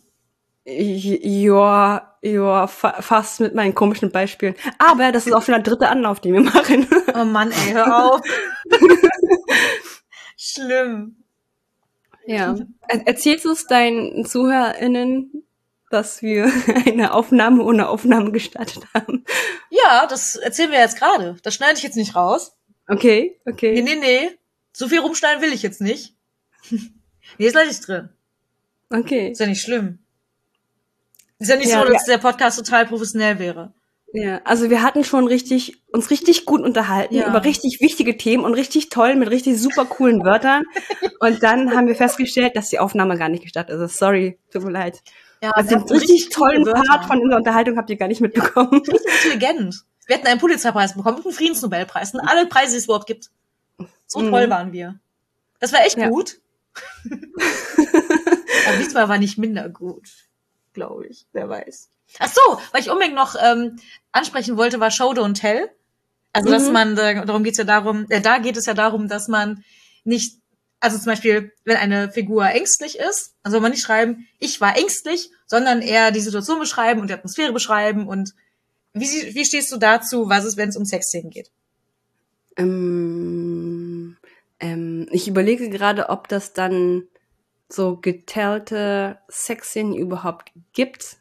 Ja, fast mit meinen komischen Beispielen. Aber das ist auch schon der 3. Anlauf, den wir machen. Oh Mann, ey, hör auf. Schlimm. Ja. Erzählst du es deinen ZuhörerInnen, dass wir eine Aufnahme ohne Aufnahme gestartet haben? Ja, das erzählen wir jetzt gerade. Das schneide ich jetzt nicht raus. Okay. Nee. So viel rumschneiden will ich jetzt nicht. Nee, ist leider drin. Okay. Ist ja nicht schlimm. Ist ja nicht so, dass der Podcast total professionell wäre. Ja, also wir hatten schon uns richtig gut unterhalten über richtig wichtige Themen und richtig toll mit richtig super coolen Wörtern. Und dann haben wir festgestellt, dass die Aufnahme gar nicht gestartet ist. Also sorry, tut mir leid. Ja, also den richtig tollen Part von unserer Unterhaltung habt ihr gar nicht mitbekommen. Ja, richtig intelligent. Wir hätten einen Pulitzerpreis bekommen und einen Friedensnobelpreis und alle Preise, die es überhaupt gibt. So toll waren wir. Das war echt gut. Aber diesmal war nicht minder gut, glaube ich. Wer weiß. Ach so, weil ich unbedingt noch ansprechen wollte, war Show Don't Tell. Also, dass man, da geht es ja darum, dass man nicht, also zum Beispiel, wenn eine Figur ängstlich ist, dann soll man nicht schreiben, ich war ängstlich, sondern eher die Situation beschreiben und die Atmosphäre beschreiben. Und wie stehst du dazu, was ist, wenn es um Sexszenen geht? Ich überlege gerade, ob das dann so geteilte Sexszenen überhaupt gibt.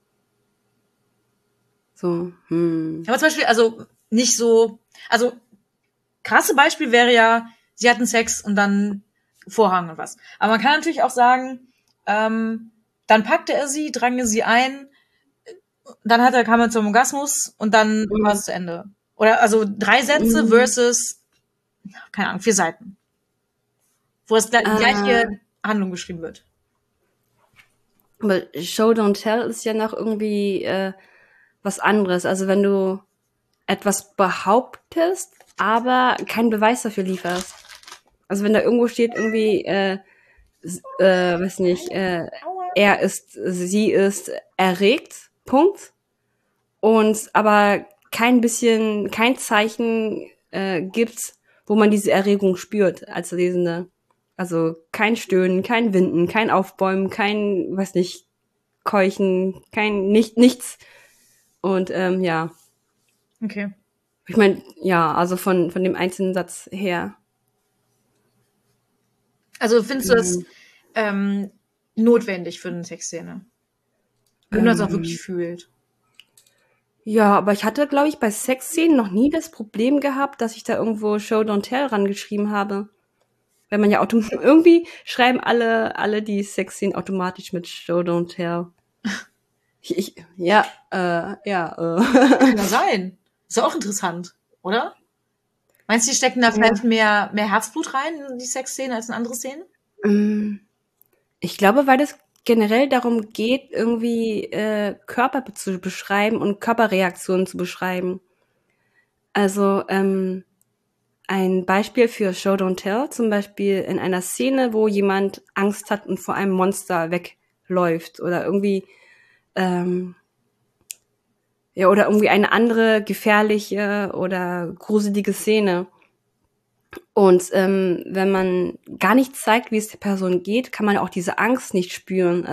So, Aber zum Beispiel, also nicht so, also krasse Beispiel wäre ja, sie hatten Sex und dann Vorhang und was. Aber man kann natürlich auch sagen, dann packte er sie, drang sie ein, dann kam er zum Orgasmus und dann war es zu Ende. Oder also 3 Sätze versus, keine Ahnung, 4 Seiten. Wo es die gleiche Handlung beschrieben wird. Aber Show Don't Tell ist ja noch irgendwie was anderes. Also wenn du etwas behauptest, aber keinen Beweis dafür lieferst. Also wenn da irgendwo steht irgendwie, weiß nicht, sie ist erregt, Punkt. Und aber kein Zeichen gibt, wo man diese Erregung spürt als Lesende. Also kein Stöhnen, kein Winden, kein Aufbäumen, kein, weiß nicht, Keuchen, nichts. Und ja. Okay. Ich meine, ja, also von dem einzelnen Satz her. Also findest du das notwendig für eine Sexszene? Wenn man das auch wirklich fühlt. Ja, aber ich hatte, glaube ich, bei Sexszenen noch nie das Problem gehabt, dass ich da irgendwo Show Don't Tell rangeschrieben habe. Weil man ja irgendwie schreiben alle die Sexszenen automatisch mit Show Don't Tell. Ja, ja. Kann ja sein. Ist ja auch interessant, oder? Meinst du, die stecken da vielleicht mehr Herzblut rein in die Sexszenen als in andere Szenen? Ich glaube, weil das generell darum geht, irgendwie Körper zu beschreiben und Körperreaktionen zu beschreiben. Also ein Beispiel für Show Don't Tell, zum Beispiel in einer Szene, wo jemand Angst hat und vor einem Monster wegläuft oder irgendwie ja, oder irgendwie eine andere gefährliche oder gruselige Szene. Und wenn man gar nicht zeigt, wie es der Person geht, kann man auch diese Angst nicht spüren.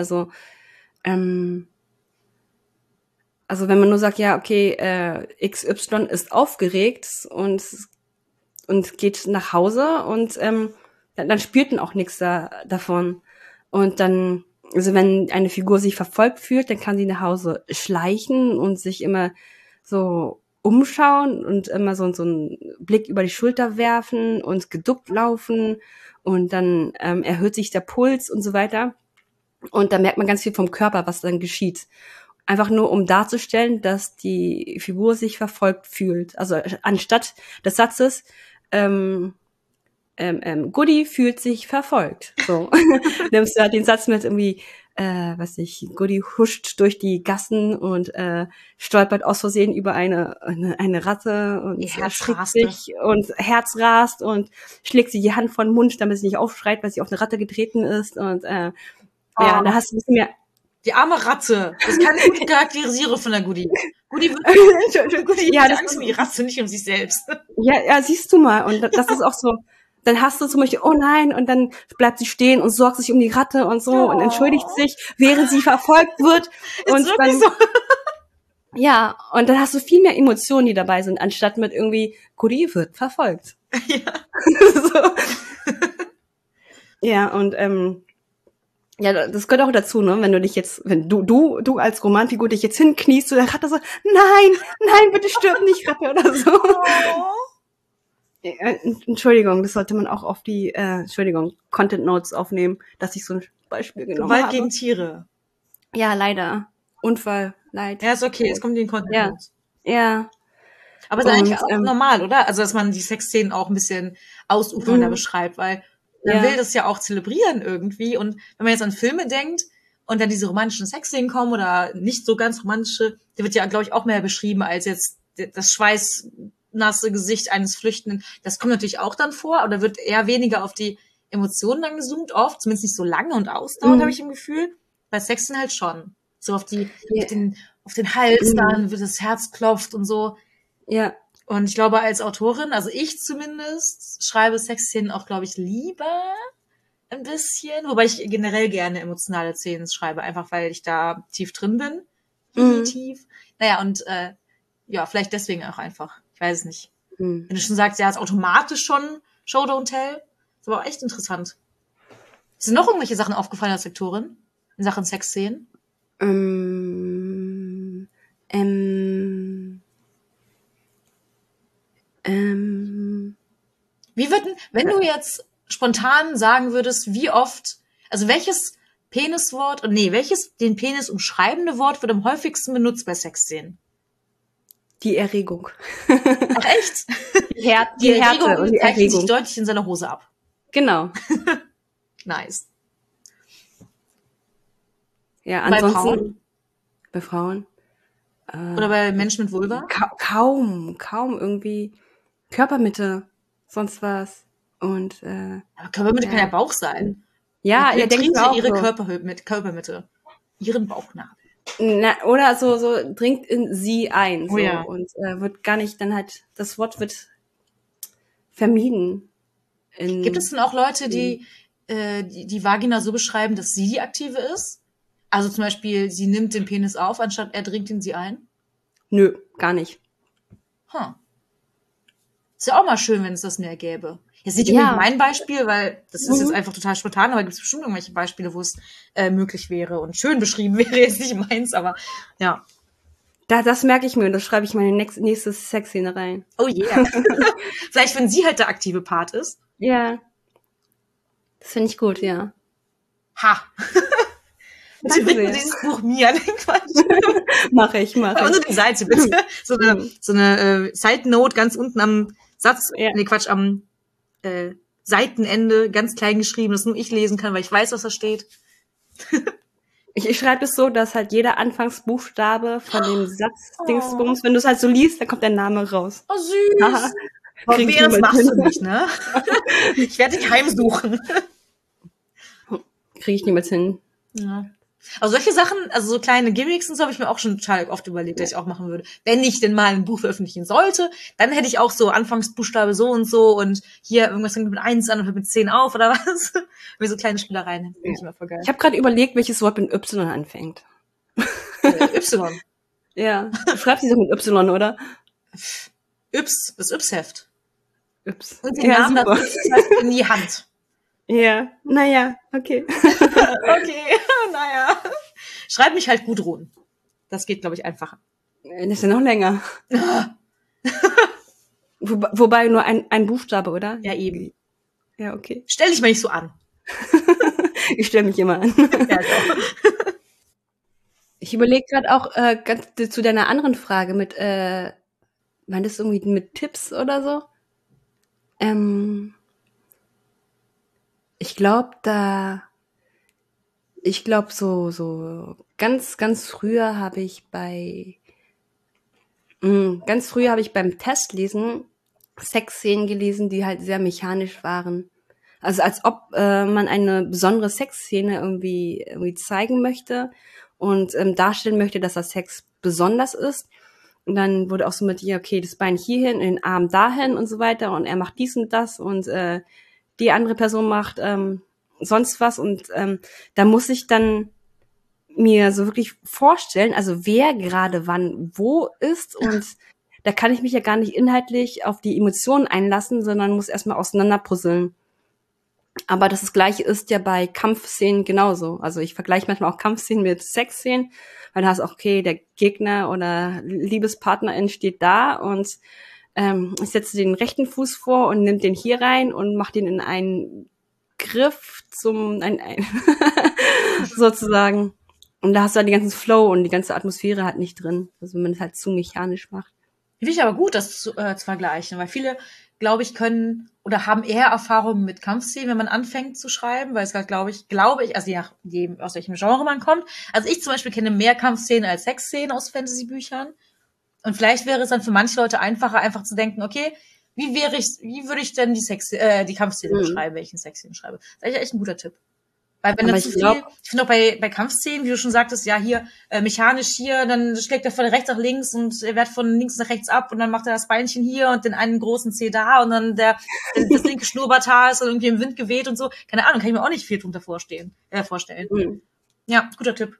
Also wenn man nur sagt, ja, okay, XY ist aufgeregt und geht nach Hause und dann spürt man auch nichts davon. Und dann, also wenn eine Figur sich verfolgt fühlt, dann kann sie nach Hause schleichen und sich immer so umschauen und immer so einen Blick über die Schulter werfen und geduckt laufen und dann erhöht sich der Puls und so weiter. Und da merkt man ganz viel vom Körper, was dann geschieht. Einfach nur, um darzustellen, dass die Figur sich verfolgt fühlt. Also anstatt des Satzes, Goody fühlt sich verfolgt. So. Nimmst du halt den Satz mit irgendwie, Goody huscht durch die Gassen und stolpert aus Versehen über eine Ratte und erschrickt sich und Herz rast und schlägt sie die Hand vor den Mund, damit sie nicht aufschreit, weil sie auf eine Ratte getreten ist. Und ja, da hast du ein bisschen mehr. Die arme Ratte. Das ist keine gute Charakterisierung von der Goody. Goody wird ja, Angst um die Ratte, nicht um sich selbst. Ja, siehst du mal. Und das ist auch so. Dann hast du zum Beispiel, oh nein, und dann bleibt sie stehen und sorgt sich um die Ratte und so und entschuldigt sich, während sie verfolgt wird. Und dann, so. Ja, und dann hast du viel mehr Emotionen, die dabei sind, anstatt mit irgendwie, Goody wird verfolgt. Ja. So. Ja, und ja, das gehört auch dazu, ne? Wenn du dich jetzt, wenn du als Romanfigur dich jetzt hinkniest zu der Ratte so, nein, bitte stirb nicht, Ratte oder so. Oh. Entschuldigung, das sollte man auch auf die, Content Notes aufnehmen, dass ich so ein Beispiel genommen habe. Gewalt gegen Tiere. Ja, leider. Unfall, Leid. Ja, ist okay, es kommt in den Content Notes. Ja. Aber es ist eigentlich auch normal, oder? Also, dass man die Sexszenen auch ein bisschen ausufernder beschreibt, weil man will das ja auch zelebrieren irgendwie. Und wenn man jetzt an Filme denkt und dann diese romantischen Sexszenen kommen oder nicht so ganz romantische, der wird ja, glaube ich, auch mehr beschrieben als jetzt das schweißnasse Gesicht eines Flüchtenden. Das kommt natürlich auch dann vor, aber da wird eher weniger auf die Emotionen dann gezoomt, oft, zumindest nicht so lange und ausdauernd, habe ich im Gefühl. Bei Sexszenen halt schon. So auf den Hals dann, wird das Herz klopft und so. Ja. Und ich glaube, als Autorin, also ich zumindest, schreibe Sexszenen auch, glaube ich, lieber ein bisschen. Wobei ich generell gerne emotionale Szenen schreibe, einfach weil ich da tief drin bin. Tief. Naja, und ja, vielleicht deswegen auch einfach. Ich weiß es nicht. Wenn du schon sagst, ja, ist automatisch schon Show Don't Tell. Ist aber auch echt interessant. Sind noch irgendwelche Sachen aufgefallen als Lektorin? In Sachen Sexszenen? Wie würden, wenn du jetzt spontan sagen würdest, wie oft, also welches den Penis umschreibende Wort wird am häufigsten benutzt bei Sexszenen? Die Erregung. Ach echt? Die Härte und die zeichnet sich deutlich in seiner Hose ab. Genau. Nice. Ja, ansonsten. Bei Frauen? Oder bei Menschen mit Vulva? Kaum irgendwie. Körpermitte, sonst was. Und aber Körpermitte kann ja Bauch sein. Ja, ihr denkt auch ihre Körpermitte. Ihren Bauchnabel. Oder so dringt in sie ein. So, ja. Und wird gar nicht, dann halt, das Wort wird vermieden. Gibt es denn auch Leute, die die Vagina so beschreiben, dass sie die Aktive ist? Also zum Beispiel, sie nimmt den Penis auf, anstatt er dringt in sie ein? Nö, gar nicht. Ist ja auch mal schön, wenn es das mehr gäbe. Jetzt nicht unbedingt mein Beispiel, weil das ist jetzt einfach total spontan, aber gibt es bestimmt irgendwelche Beispiele, wo es möglich wäre und schön beschrieben wäre, jetzt nicht meins, aber ja. Das merke ich mir, das schreibe ich meine nächste Sexszene rein. Oh yeah. Vielleicht, wenn sie halt der aktive Part ist. Ja. Das finde ich gut, ja. Ha. Bitte Danke widmen sehr. dieses Buch mir. Quatsch. Mach ich. Aber nur die Seite, bitte. So eine Side-Note ganz unten am Satz, Ja. nee, Quatsch, am Seitenende, ganz klein geschrieben, dass nur ich lesen kann, weil ich weiß, was da steht. Ich schreibe es so, dass halt jeder Anfangsbuchstabe von dem Satz Dingsbums, wenn du es halt so liest, dann kommt dein Name raus. Oh, süß. Aha. Aber Krieg ich das niemals machst hin. du nicht, ne? Ich werde dich heimsuchen. Kriege ich niemals hin. Ja. Also solche Sachen, also so kleine Gimmicks und so habe ich mir auch schon total oft überlegt, dass ich auch machen würde. Wenn ich denn mal ein Buch veröffentlichen sollte, dann hätte ich auch so Anfangsbuchstabe so und so und hier irgendwas fängt mit 1 an und hört mit 10 auf oder was. Wie so kleine Spielereien. Finde ich immer voll geil. Ich habe gerade überlegt, welches Wort mit Y anfängt. Y. Ja. Du schreibst die doch mit Y, oder? Yps, das Yps-Heft. Yps. Und den Namen das Yps-Heft in die Hand. Ja. Naja, okay. Okay, naja. Schreib mich halt Gudrun. Das geht, glaube ich, einfacher. Das ist ja noch länger. Wobei nur ein Buchstabe, oder? Ja, eben. Ja, okay. Stell dich mal nicht so an. Ich stelle mich immer an. Ja, genau. Ich überlege gerade auch ganz zu deiner anderen Frage mit, meintest du irgendwie mit Tipps oder so? Ich glaube so ganz früher habe ich beim Testlesen Sexszenen gelesen, die halt sehr mechanisch waren. Also als ob man eine besondere Sexszene irgendwie zeigen möchte und darstellen möchte, dass das Sex besonders ist. Und dann wurde auch so mit, ja, okay, das Bein hierhin, den Arm dahin und so weiter und er macht dies und das und die andere Person macht sonst was und da muss ich dann mir so wirklich vorstellen, also wer gerade wann wo ist und da kann ich mich ja gar nicht inhaltlich auf die Emotionen einlassen, sondern muss erstmal auseinanderpuzzeln. Aber das Gleiche ist ja bei Kampfszenen genauso. Also ich vergleiche manchmal auch Kampfszenen mit Sexszenen, weil da hast auch, okay, der Gegner oder Liebespartnerin steht da und ich setze den rechten Fuß vor und nimmt den hier rein und mache den in einen Griff sozusagen. Und da hast du halt den ganzen Flow und die ganze Atmosphäre halt nicht drin. Also wenn man es halt zu mechanisch macht. Finde ich aber gut, das zu vergleichen, weil viele, glaube ich, können oder haben eher Erfahrungen mit Kampfszenen, wenn man anfängt zu schreiben, weil es halt, glaube ich, also je nachdem, aus welchem Genre man kommt. Also ich zum Beispiel kenne mehr Kampfszenen als Sexszenen aus Fantasy-Büchern. Und vielleicht wäre es dann für manche Leute einfacher, einfach zu denken, okay, wie würde ich denn die Kampfszene beschreiben, wenn ich eine Sexszene schreibe? Das ist eigentlich echt ein guter Tipp. Weil wenn das zu viel, ich finde auch bei Kampfszenen, wie du schon sagtest, ja, hier, mechanisch hier, dann schlägt er von rechts nach links und er wehrt von links nach rechts ab und dann macht er das Beinchen hier und den einen großen Zeh da und dann das linke Schnurrbarthaar ist irgendwie im Wind geweht und so. Keine Ahnung, kann ich mir auch nicht viel drunter vorstellen. Ja, guter Tipp.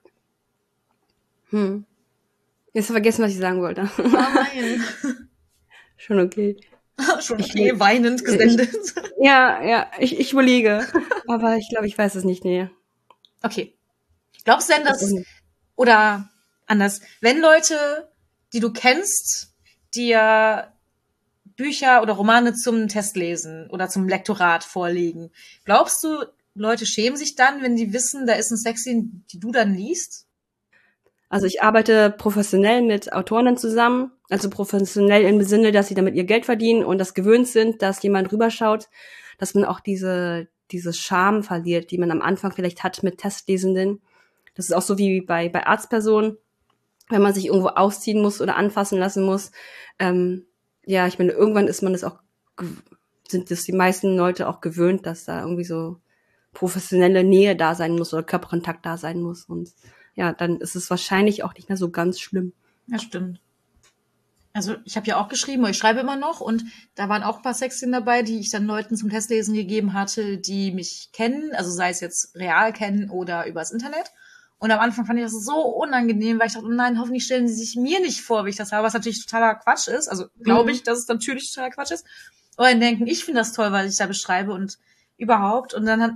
Jetzt vergessen, was ich sagen wollte. Oh nein. Schon okay. Schon okay, weinend gesendet. Ich überlege. Aber ich glaube, ich weiß es nicht näher. Okay. Glaubst du denn, dass, oder anders, wenn Leute, die du kennst, dir Bücher oder Romane zum Testlesen oder zum Lektorat vorlegen, glaubst du, Leute schämen sich dann, wenn die wissen, da ist eine Sexszene, die du dann liest? Also ich arbeite professionell mit Autorinnen zusammen, also professionell im Sinne, dass sie damit ihr Geld verdienen und das gewöhnt sind, dass jemand rüberschaut, dass man auch diese Scham verliert, die man am Anfang vielleicht hat mit Testlesenden. Das ist auch so wie bei Arztpersonen, wenn man sich irgendwo ausziehen muss oder anfassen lassen muss. Ja, ich meine, irgendwann ist man das auch, sind das die meisten Leute auch gewöhnt, dass da irgendwie so professionelle Nähe da sein muss oder Körperkontakt da sein muss und ja, dann ist es wahrscheinlich auch nicht mehr so ganz schlimm. Ja, stimmt. Also ich habe ja auch geschrieben, oder ich schreibe immer noch und da waren auch ein paar Sexszenen dabei, die ich dann Leuten zum Testlesen gegeben hatte, die mich kennen, also sei es jetzt real kennen oder übers Internet. Und am Anfang fand ich das so unangenehm, weil ich dachte, oh nein, hoffentlich stellen sie sich mir nicht vor, wie ich das habe, was natürlich totaler Quatsch ist. Also glaube ich, dass es natürlich totaler Quatsch ist. Oder dann denken, ich finde das toll, weil ich da beschreibe und überhaupt. Und dann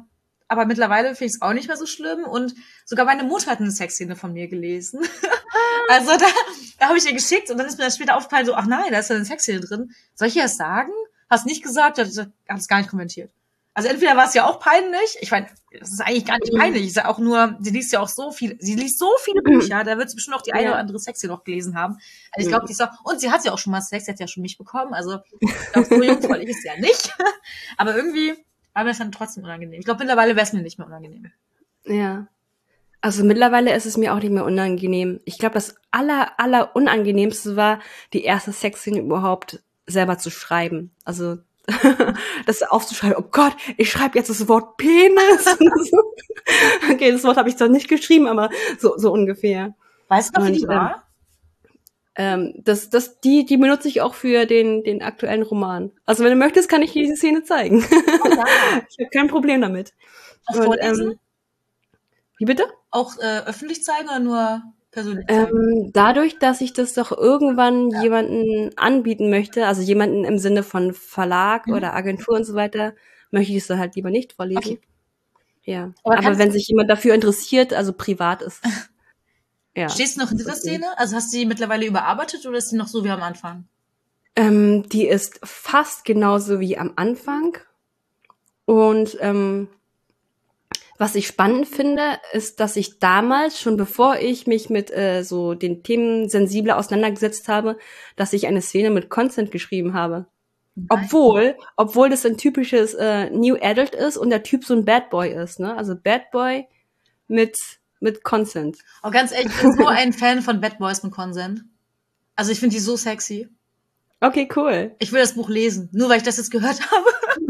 aber mittlerweile finde ich es auch nicht mehr so schlimm und sogar meine Mutter hat eine Sexszene von mir gelesen. Also da habe ich ihr geschickt und dann ist mir das später aufgefallen, so, ach nein, da ist ja eine Sexszene drin. Soll ich ihr das sagen? Hast nicht gesagt? Ich habe es gar nicht kommentiert. Also entweder war es ja auch peinlich, ich meine, das ist eigentlich gar nicht peinlich, ist ja auch nur, sie liest so viele Bücher, da wird sie bestimmt auch die eine oder andere Sexszene noch gelesen haben. Also ich glaube, und sie hat ja auch schon mal Sex, sie hat ja schon mich bekommen, also ich glaube, so jungfräulich ist sie ja nicht. Aber irgendwie war mir das dann trotzdem unangenehm. Ich glaube, mittlerweile wäre es mir nicht mehr unangenehm. Ja. Also mittlerweile ist es mir auch nicht mehr unangenehm. Ich glaube, das aller unangenehmste war, die erste Sexszene überhaupt selber zu schreiben. Also das aufzuschreiben, oh Gott, ich schreibe jetzt das Wort Penis. Okay, das Wort habe ich zwar nicht geschrieben, aber so ungefähr. Weißt du noch, wie die war? Die benutze ich auch für den aktuellen Roman. Also wenn du möchtest, kann ich dir diese Szene zeigen. Oh, ja. Ich habe kein Problem damit. Auch vorlesen? Wie bitte? Auch öffentlich zeigen oder nur persönlich zeigen? Dadurch, dass ich das doch irgendwann jemanden anbieten möchte, also jemanden im Sinne von Verlag oder Agentur und so weiter, möchte ich es dann halt lieber nicht vorlesen. Okay. Ja. Aber wenn sich jemand dafür interessiert, also privat ist. Ja. Stehst du noch in dieser Szene? Also hast du die mittlerweile überarbeitet oder ist die noch so wie am Anfang? Die ist fast genauso wie am Anfang. Und was ich spannend finde, ist, dass ich damals, schon bevor ich mich mit so den Themen sensibler auseinandergesetzt habe, dass ich eine Szene mit Consent geschrieben habe. Obwohl das ein typisches New Adult ist und der Typ so ein Bad Boy ist, ne? Also Bad Boy mit Consent. Oh, ganz ehrlich, ich bin so ein Fan von Bad Boys mit Consent. Also ich finde die so sexy. Okay, cool. Ich will das Buch lesen, nur weil ich das jetzt gehört habe.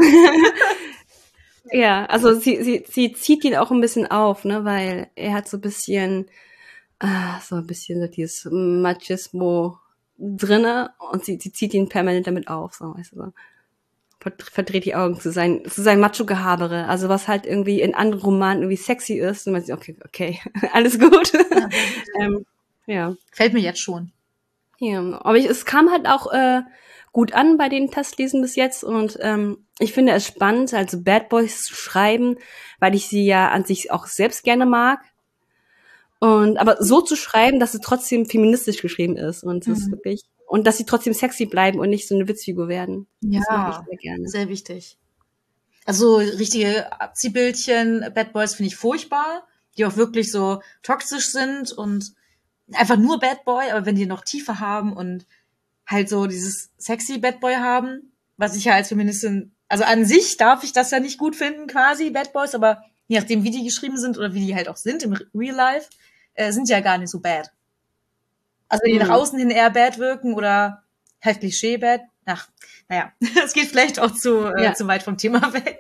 Ja, also sie zieht ihn auch ein bisschen auf, ne, weil er hat so ein bisschen so dieses Machismo drinne und sie zieht ihn permanent damit auf, so, weißt du, so. Verdreht die Augen zu sein Macho-Gehabere, also was halt irgendwie in anderen Romanen irgendwie sexy ist und man sieht, okay, alles gut. Ja. Fällt mir jetzt schon. Ja, aber es kam halt auch gut an bei den Testlesen bis jetzt und ich finde es spannend, also Bad Boys zu schreiben, weil ich sie ja an sich auch selbst gerne mag. Aber so zu schreiben, dass es trotzdem feministisch geschrieben ist und das ist wirklich und dass sie trotzdem sexy bleiben und nicht so eine Witzfigur werden. Ja, das mag ich sehr gerne. Sehr wichtig. Also richtige Abziehbildchen, Bad Boys finde ich furchtbar, die auch wirklich so toxisch sind und einfach nur Bad Boy, aber wenn die noch Tiefe haben und halt so dieses sexy Bad Boy haben, was ich ja als Feministin, also an sich darf ich das ja nicht gut finden, quasi Bad Boys, aber je nachdem, wie die geschrieben sind oder wie die halt auch sind im Real Life, sind ja gar nicht so bad. Also wenn die nach außen hin eher bad wirken oder halt Klischee-bad, naja, es geht vielleicht auch zu weit vom Thema weg.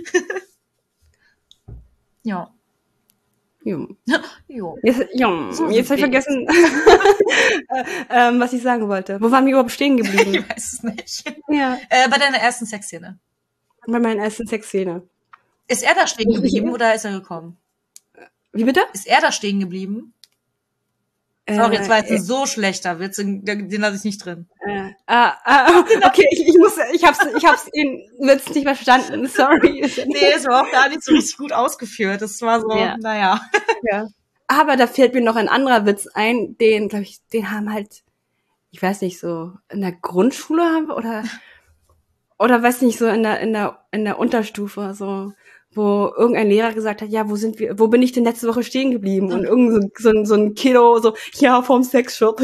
Ja. Jo. Jetzt habe ich vergessen, was ich sagen wollte. Wo waren wir überhaupt stehen geblieben? Ich weiß es nicht. Ja. Bei deiner ersten Sexszene. Bei meiner ersten Sexszene. Ist er da stehen geblieben oder ist er gekommen? Wie bitte? Ist er da stehen geblieben? Sorry, jetzt war jetzt ein so schlechter Witz, den lasse ich nicht drin. Okay, ich hab's den Witz nicht verstanden, sorry. Nee, es war auch gar nicht so richtig gut ausgeführt. Das war so, naja. Ja. Aber da fällt mir noch ein anderer Witz ein, den, glaube ich, den haben halt, ich weiß nicht, so in der Grundschule haben wir oder weiß nicht, so in der Unterstufe, so, wo irgendein Lehrer gesagt hat, ja, wo bin ich denn letzte Woche stehen geblieben? Und irgend so ein Kiddo so, ja, vom Sexshop.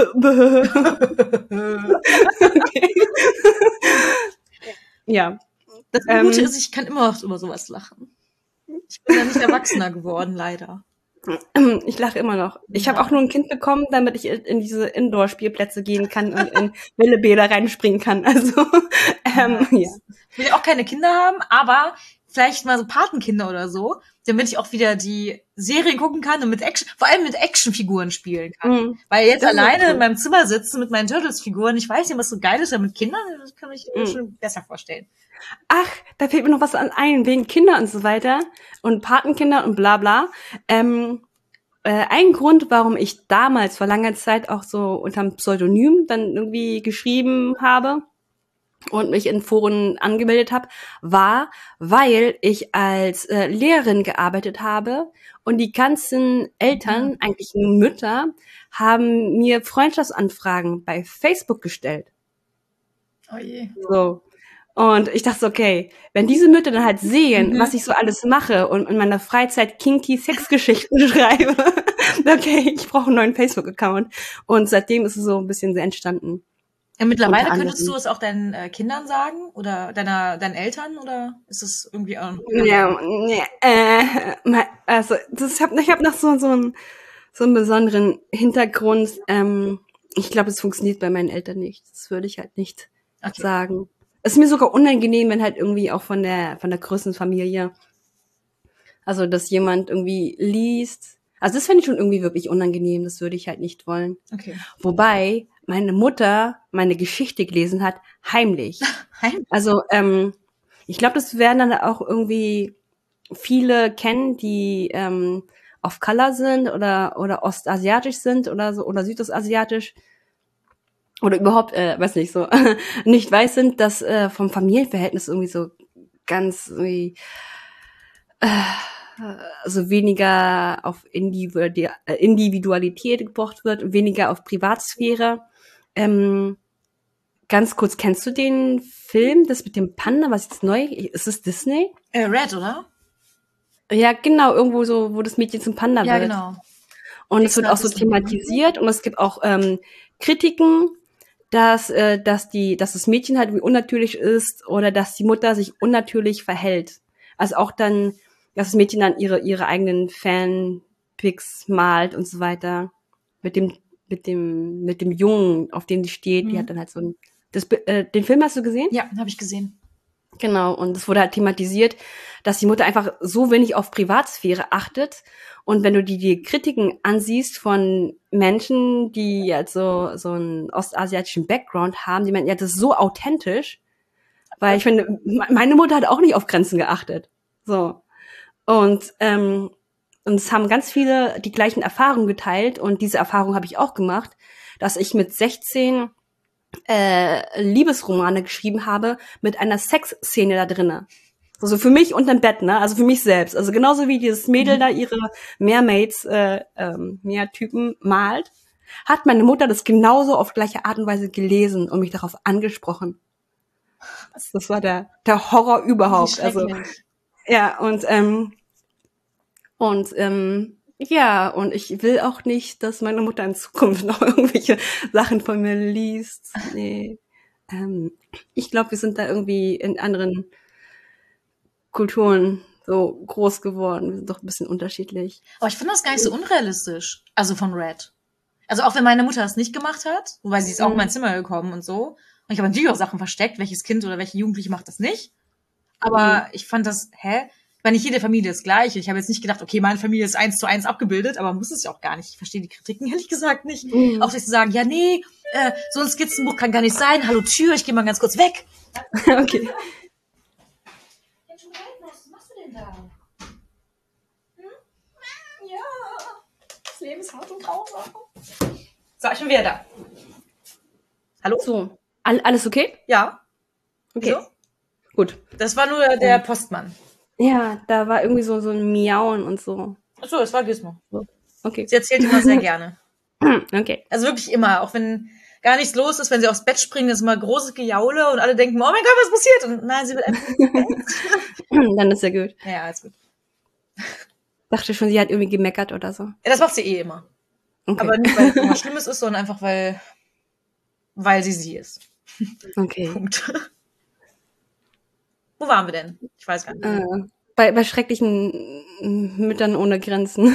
Okay. Ja. Das Gute ist, ich kann immer noch über sowas lachen. Ich bin ja nicht erwachsener geworden, leider. Ich lache immer noch. Ich habe auch nur ein Kind bekommen, damit ich in diese Indoor-Spielplätze gehen kann und in Bällebäder reinspringen kann. Also, ja. Ich will ja auch keine Kinder haben, aber vielleicht mal so Patenkinder oder so, damit ich auch wieder die Serien gucken kann und vor allem mit Actionfiguren spielen kann. Weil jetzt alleine in meinem Zimmer sitzen mit meinen Turtles-Figuren, ich weiß nicht, was so geil ist, aber mit Kindern, das kann ich mir schon besser vorstellen. Ach, da fällt mir noch was ein, wegen Kinder und so weiter und Patenkinder und bla bla. Ein Grund, warum ich damals vor langer Zeit auch so unterm Pseudonym dann irgendwie geschrieben habe, und mich in Foren angemeldet habe, war, weil ich als Lehrerin gearbeitet habe und die ganzen Eltern, eigentlich nur Mütter, haben mir Freundschaftsanfragen bei Facebook gestellt. Oh je. So. Und ich dachte so, okay, wenn diese Mütter dann halt sehen, was ich so alles mache und in meiner Freizeit kinky Sexgeschichten schreibe, okay, ich brauche einen neuen Facebook-Account. Und seitdem ist es so ein bisschen so entstanden. Ja, mittlerweile Unter könntest anderem. du es auch deinen Kindern sagen oder deinen Eltern oder ist es irgendwie auch? Ja, also ich hab noch so einen besonderen Hintergrund. Ich glaube, es funktioniert bei meinen Eltern nicht. Das würde ich halt nicht Okay. sagen. Es ist mir sogar unangenehm, wenn halt irgendwie auch von der größten Familie, also dass jemand irgendwie liest. Also das fände ich schon irgendwie wirklich unangenehm. Das würde ich halt nicht wollen. Okay. Wobei meine Mutter meine Geschichte gelesen hat, heimlich. Also ich glaube, das werden dann auch irgendwie viele kennen, die off Color sind oder ostasiatisch sind oder so oder südostasiatisch oder überhaupt, weiß nicht, so nicht weiß sind, dass vom Familienverhältnis irgendwie so ganz irgendwie also weniger auf Individualität gepocht wird und weniger auf Privatsphäre. Ganz kurz, kennst du den Film, das mit dem Panda, was jetzt neu, ist es Disney? Red, oder? Ja, genau, irgendwo so, wo das Mädchen zum Panda Ja, wird. genau. Und es wird auch so Disney. thematisiert und es gibt auch Kritiken, dass das Mädchen halt wie unnatürlich ist oder dass die Mutter sich unnatürlich verhält. Also auch dann, dass das Mädchen dann ihre eigenen Fanpics malt und so weiter. Mit dem Jungen, auf dem sie steht, die hat dann halt so ein, den Film hast du gesehen? Ja, habe ich gesehen. Genau, und es wurde halt thematisiert, dass die Mutter einfach so wenig auf Privatsphäre achtet. Und wenn du die Kritiken ansiehst von Menschen, die jetzt so einen ostasiatischen Background haben, die meinen, ja, das ist so authentisch. Weil ich finde, meine Mutter hat auch nicht auf Grenzen geachtet. So. Und es haben ganz viele die gleichen Erfahrungen geteilt. Und diese Erfahrung habe ich auch gemacht, dass ich mit 16 Liebesromane geschrieben habe mit einer Sexszene da drinne. Also für mich unterm Bett, ne? Also für mich selbst. Also genauso wie dieses Mädel da ihre Mermaids, Meertypen malt, hat meine Mutter das genauso auf gleiche Art und Weise gelesen und mich darauf angesprochen. Das war der Horror überhaupt. Also ja, und ja, und ich will auch nicht, dass meine Mutter in Zukunft noch irgendwelche Sachen von mir liest. Nee. Ich glaube, wir sind da irgendwie in anderen Kulturen so groß geworden. Wir sind doch ein bisschen unterschiedlich. Aber ich finde das gar nicht so unrealistisch. Also von Red. Also auch wenn meine Mutter das nicht gemacht hat, wobei sie ist auch in mein Zimmer gekommen und so. Und ich habe natürlich auch Sachen versteckt. Welches Kind oder welche Jugendliche macht das nicht? Aber ich fand das, weil nicht jede Familie ist gleich. Ich habe jetzt nicht gedacht, okay, meine Familie ist 1:1 abgebildet, aber muss es ja auch gar nicht. Ich verstehe die Kritiken ehrlich gesagt nicht. Auch sich zu sagen, ja, nee, so ein Skizzenbuch kann gar nicht sein. Hallo Tür, ich gehe mal ganz kurz weg. Okay. Was machst du denn da? Ja, das Leben ist hart und grausam. So, ich bin wieder da. Hallo? So, alles okay? Ja. Okay. Wieso? Gut. Das war nur der Postmann. Ja, da war irgendwie so ein Miauen und so. Achso, das war Gizmo. Okay. Sie erzählt immer sehr gerne. Okay. Also wirklich immer, auch wenn gar nichts los ist, wenn sie aufs Bett springen, ist immer großes Gejaule und alle denken, oh mein Gott, was passiert? Und nein, sie will einfach... Dann ist ja gut. Ja, alles gut. Dachte schon, sie hat irgendwie gemeckert oder so. Ja, das macht sie eh immer. Okay. Aber nicht, weil es irgendwas Schlimmes ist, sondern einfach, weil sie ist. Okay. Punkt. Wo waren wir denn? Ich weiß gar nicht. Bei schrecklichen Müttern ohne Grenzen.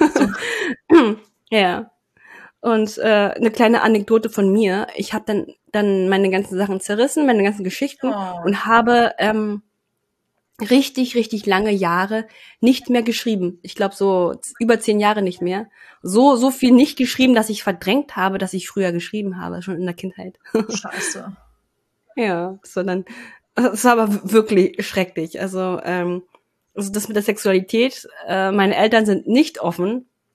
Ja. Und eine kleine Anekdote von mir. Ich habe dann meine ganzen Sachen zerrissen, meine ganzen Geschichten und habe richtig, richtig lange Jahre nicht mehr geschrieben. Ich glaube so über 10 Jahre nicht mehr. So viel nicht geschrieben, dass ich verdrängt habe, dass ich früher geschrieben habe, schon in der Kindheit. Scheiße. Ja, das war aber wirklich schrecklich. Also das mit der Sexualität, meine Eltern sind nicht offen.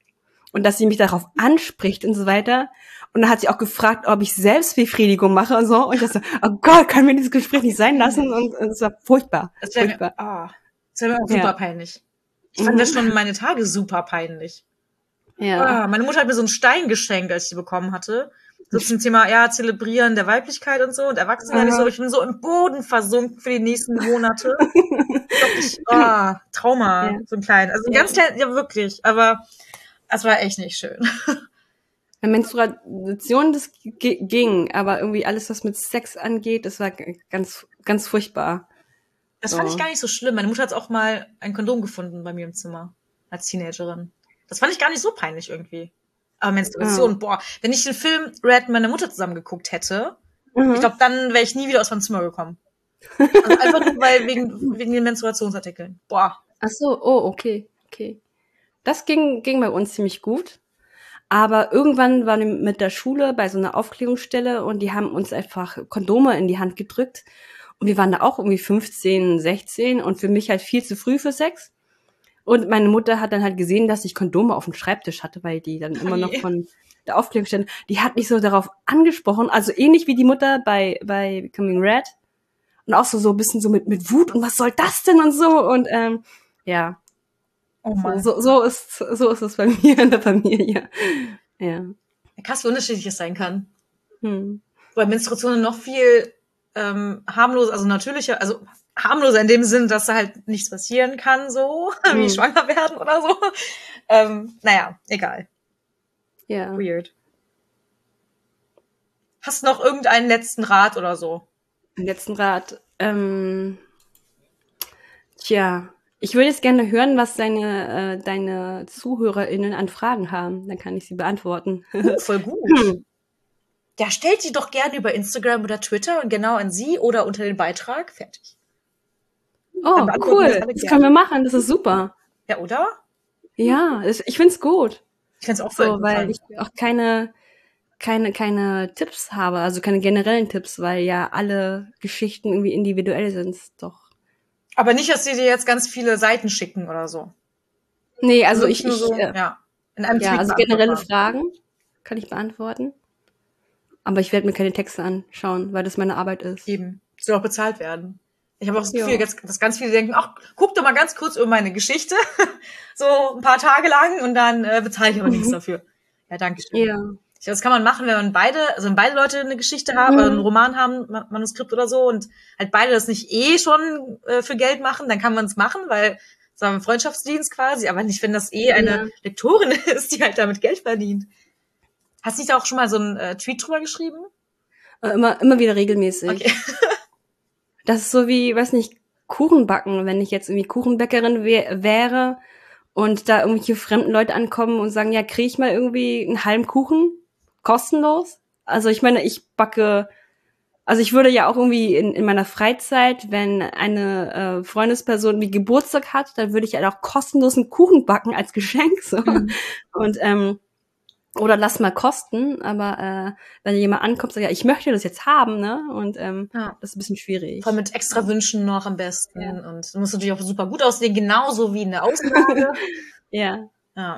und dass sie mich darauf anspricht und so weiter. Und dann hat sie auch gefragt, ob ich Selbstbefriedigung mache und so. Und ich dachte, oh Gott, können wir dieses Gespräch nicht sein lassen? Und es war furchtbar. Das wäre mir, das wär mir auch super peinlich. Ich fand das schon meine Tage super peinlich. Ja. Meine Mutter hat mir so einen Stein geschenkt, als ich die bekommen hatte. So zum Thema, Zelebrieren der Weiblichkeit und so und Erwachsenwerden. So, ich bin so im Boden versunken für die nächsten Monate. Wirklich, Trauma, so ein kleines. Also ganz klein, ja wirklich. Aber es war echt nicht schön. Menstruation, das ging, aber irgendwie alles, was mit Sex angeht, das war ganz, ganz furchtbar. Das fand ich gar nicht so schlimm. Meine Mutter hat auch mal ein Kondom gefunden bei mir im Zimmer als Teenagerin. Das fand ich gar nicht so peinlich irgendwie. Aber Menstruation, wenn ich den Film Red mit meiner Mutter zusammen geguckt hätte, ich glaube, dann wäre ich nie wieder aus meinem Zimmer gekommen. Also einfach nur wegen den Menstruationsartikeln. Ach so, okay. Das ging bei uns ziemlich gut. Aber irgendwann waren wir mit der Schule bei so einer Aufklärungsstelle und die haben uns einfach Kondome in die Hand gedrückt. Und wir waren da auch irgendwie 15, 16 und für mich halt viel zu früh für Sex. Und meine Mutter hat dann halt gesehen, dass ich Kondome auf dem Schreibtisch hatte, weil die dann immer noch von der Aufklärungsstelle, die hat mich so darauf angesprochen, also ähnlich wie die Mutter bei Becoming Red. Und auch so ein bisschen so mit Wut und was soll das denn und so. Und ja. Oh Mann. So ist es bei mir in der Familie. Ja. Krass, wie unterschiedlich es sein kann. Weil Menstruation noch viel harmloser, also natürlicher, also harmloser in dem Sinn, dass da halt nichts passieren kann, so, wie schwanger werden oder so. Naja, egal. Ja. Weird. Hast du noch irgendeinen letzten Rat oder so? Den letzten Rat, ich würde jetzt gerne hören, was deine ZuhörerInnen an Fragen haben. Dann kann ich sie beantworten. Voll gut. Ja, stellt die doch gerne über Instagram oder Twitter und genau an sie oder unter den Beitrag. Fertig. Oh, cool. Das können wir machen. Das ist super. Ja, oder? Ja, ich find's gut. Ich find's auch voll so, weil ich auch keine Tipps habe, also keine generellen Tipps, weil ja alle Geschichten irgendwie individuell sind, doch. Aber nicht, dass sie dir jetzt ganz viele Seiten schicken oder so. Nee, also in einem Tweet also generelle Fragen kann ich beantworten. Aber ich werde mir keine Texte anschauen, weil das meine Arbeit ist. Eben. Soll auch bezahlt werden. Ich habe auch das Gefühl, dass ganz viele denken, ach, guck doch mal ganz kurz über meine Geschichte. So ein paar Tage lang und dann bezahle ich aber nichts dafür. Ja, danke schön. Ja. Das kann man machen, wenn beide Leute eine Geschichte haben, oder einen Roman haben, Manuskript oder so, und halt beide das nicht schon für Geld machen, dann kann man es machen, weil es war ein Freundschaftsdienst quasi, aber nicht, wenn das eine Lektorin ist, die halt damit Geld verdient. Hast du nicht auch schon mal so einen Tweet drüber geschrieben? Immer wieder regelmäßig. Okay. Das ist so wie, weiß nicht, Kuchen backen, wenn ich jetzt irgendwie Kuchenbäckerin wäre und da irgendwelche fremden Leute ankommen und sagen, ja, kriege ich mal irgendwie einen halben Kuchen? Kostenlos? Also ich meine, ich würde ja auch irgendwie in meiner Freizeit, wenn eine Freundesperson wie Geburtstag hat, dann würde ich halt auch kostenlos einen Kuchen backen als Geschenk. So. Und oder lass mal kosten, aber wenn jemand ankommt, sagt, ja, ich möchte das jetzt haben, ne? Und das ist ein bisschen schwierig. Vor allem mit extra Wünschen noch am besten. Ja. Und das muss natürlich auch super gut aussehen, genauso wie in der Auslage. Ja.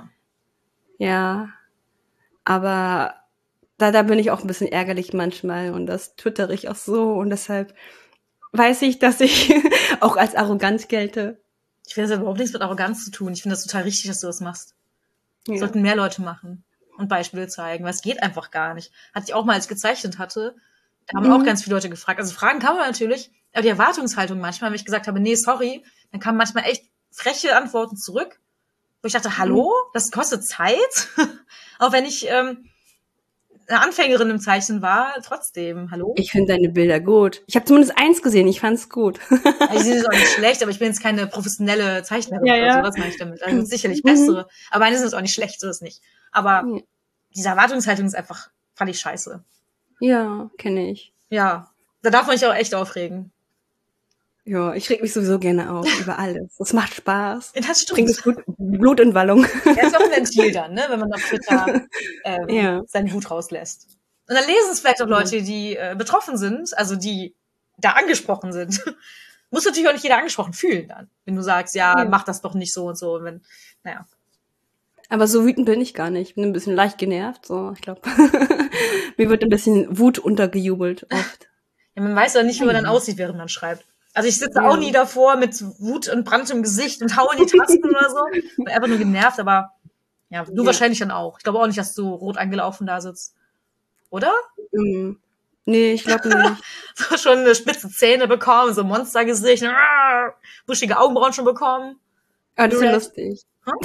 Aber da bin ich auch ein bisschen ärgerlich manchmal und das twittere ich auch so und deshalb weiß ich, dass ich auch als arrogant gelte. Ich finde, das hat überhaupt nichts mit Arroganz zu tun. Ich finde das total richtig, dass du das machst. Ja. Sollten mehr Leute machen und Beispiele zeigen, weil es geht einfach gar nicht. Hatte ich auch mal, als ich gezeichnet hatte, da haben auch ganz viele Leute gefragt. Also Fragen kann man natürlich, aber die Erwartungshaltung manchmal, wenn ich gesagt habe, nee, sorry, dann kamen manchmal echt freche Antworten zurück, wo ich dachte, hallo, das kostet Zeit? Auch wenn ich eine Anfängerin im Zeichnen war, trotzdem, hallo? Ich finde deine Bilder gut. Ich habe zumindest eins gesehen, ich fand's gut. Also, die sind auch nicht schlecht, aber ich bin jetzt keine professionelle Zeichnerin oder so, was meine ich damit? Also sicherlich bessere, aber meine sind auch nicht schlecht, so ist nicht. Aber diese Erwartungshaltung ist einfach, fand ich scheiße. Ja, kenne ich. Ja, da darf man sich auch echt aufregen. Ja, ich reg mich sowieso gerne auf über alles. Das macht Spaß. Das stimmt. Bringt Blut in Wallung. Ja, ist auch ein Ventil dann, ne, wenn man auf Twitter seinen Wut rauslässt. Und dann lesen es vielleicht auch Leute, die betroffen sind, also die da angesprochen sind. Muss natürlich auch nicht jeder angesprochen fühlen dann, wenn du sagst, ja, mach das doch nicht so und so. Und Aber so wütend bin ich gar nicht. Ich bin ein bisschen leicht genervt, so, ich glaube. Mir wird ein bisschen Wut untergejubelt oft. Ja, man weiß ja nicht, wie man dann aussieht, während man schreibt. Also ich sitze auch nie davor mit Wut und Brand im Gesicht und hau in die Tasten oder so. Bin einfach nur genervt, aber ja, du wahrscheinlich dann auch. Ich glaube auch nicht, dass du rot angelaufen da sitzt. Oder? Nee, ich glaube nicht. So schon eine spitze Zähne bekommen, so Monstergesicht, buschige Augenbrauen schon bekommen. Aber das ist ja lustig.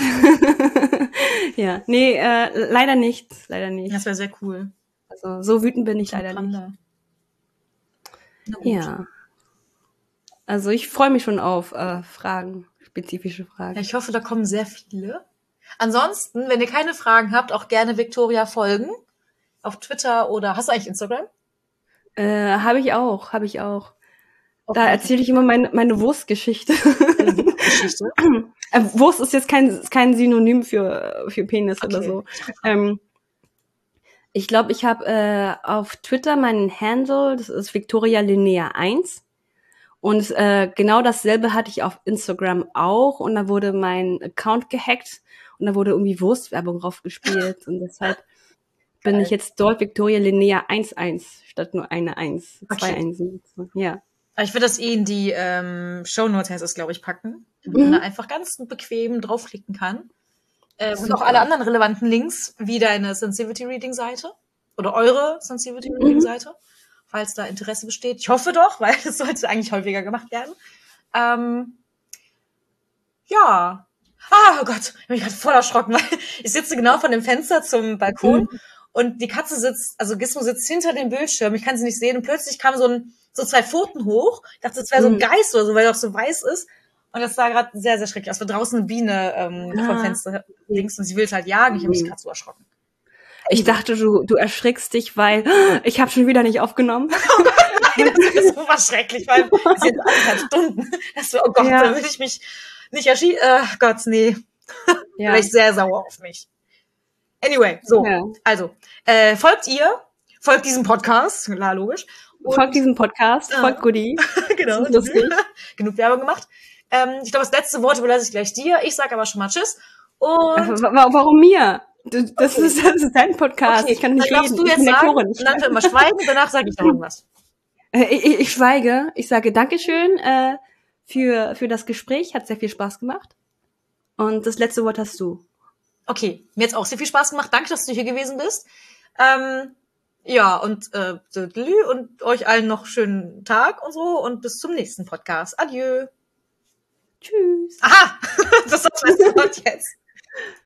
Ja, nee, leider nicht. Das wäre sehr cool. Also so wütend bin ich leider nicht. Ja. Also ich freue mich schon auf Fragen, spezifische Fragen. Ja, ich hoffe, da kommen sehr viele. Ansonsten, wenn ihr keine Fragen habt, auch gerne Victoria folgen. Auf Twitter oder, hast du eigentlich Instagram? Habe ich auch. Okay. Da erzähle ich immer meine Wurstgeschichte. Wurstgeschichte? Wurst ist jetzt kein Synonym für Penis oder so. Ich glaube, ich habe auf Twitter meinen Handle, das ist Victoria Linnea 1. Und genau dasselbe hatte ich auf Instagram auch. Und da wurde mein Account gehackt und da wurde irgendwie Wurstwerbung draufgespielt. Und deshalb bin ich jetzt dort Victoria Linnea 1.1 statt nur eine 1. 2 Einsen. Ja. Ich würde das in die Shownotes, glaube ich, packen, damit man da einfach ganz bequem draufklicken kann. Und auch alle anderen relevanten Links, wie deine Sensitivity-Reading-Seite oder eure Sensitivity-Reading-Seite, falls da Interesse besteht. Ich hoffe doch, weil das sollte eigentlich häufiger gemacht werden. Ja. Oh Gott, ich bin gerade voll erschrocken, weil ich sitze genau von dem Fenster zum Balkon und die Katze sitzt, also Gizmo sitzt hinter dem Bildschirm, ich kann sie nicht sehen und plötzlich kamen so 2 Pfoten hoch. Ich dachte, das wäre so ein Geist oder so, weil er auch so weiß ist. Und das sah gerade sehr, sehr schrecklich aus. War draußen eine Biene vom Fenster links und sie will halt jagen. Ich habe mich gerade so erschrocken. Ich dachte, du erschrickst dich, weil ich habe schon wieder nicht aufgenommen. Oh Gott, nein, das ist super schrecklich, weil es sind 1,5 Stunden. Das so, oh Gott, da will ich mich nicht erschießen. Gott, nee. Ja. War ich sehr sauer auf mich. Anyway, so, also, folgt diesem Podcast, klar, logisch. Folgt diesem Podcast, folgt Goodie. Genau. Genug Werbung gemacht. Ich glaube, das letzte Wort überlasse ich gleich dir. Ich sage aber schon mal Tschüss. Und warum mir? Das ist dein Podcast. Okay. Ich kann nicht reden. Du jetzt sagen, und dann immer schweigen, danach sage ich noch irgendwas. Ich schweige. Ich sage Dankeschön für das Gespräch. Hat sehr viel Spaß gemacht. Und das letzte Wort hast du. Okay, mir hat's auch sehr viel Spaß gemacht. Danke, dass du hier gewesen bist. Ja, und euch allen noch schönen Tag und so und bis zum nächsten Podcast. Adieu. Tschüss. Aha, das ist das letzte Wort jetzt.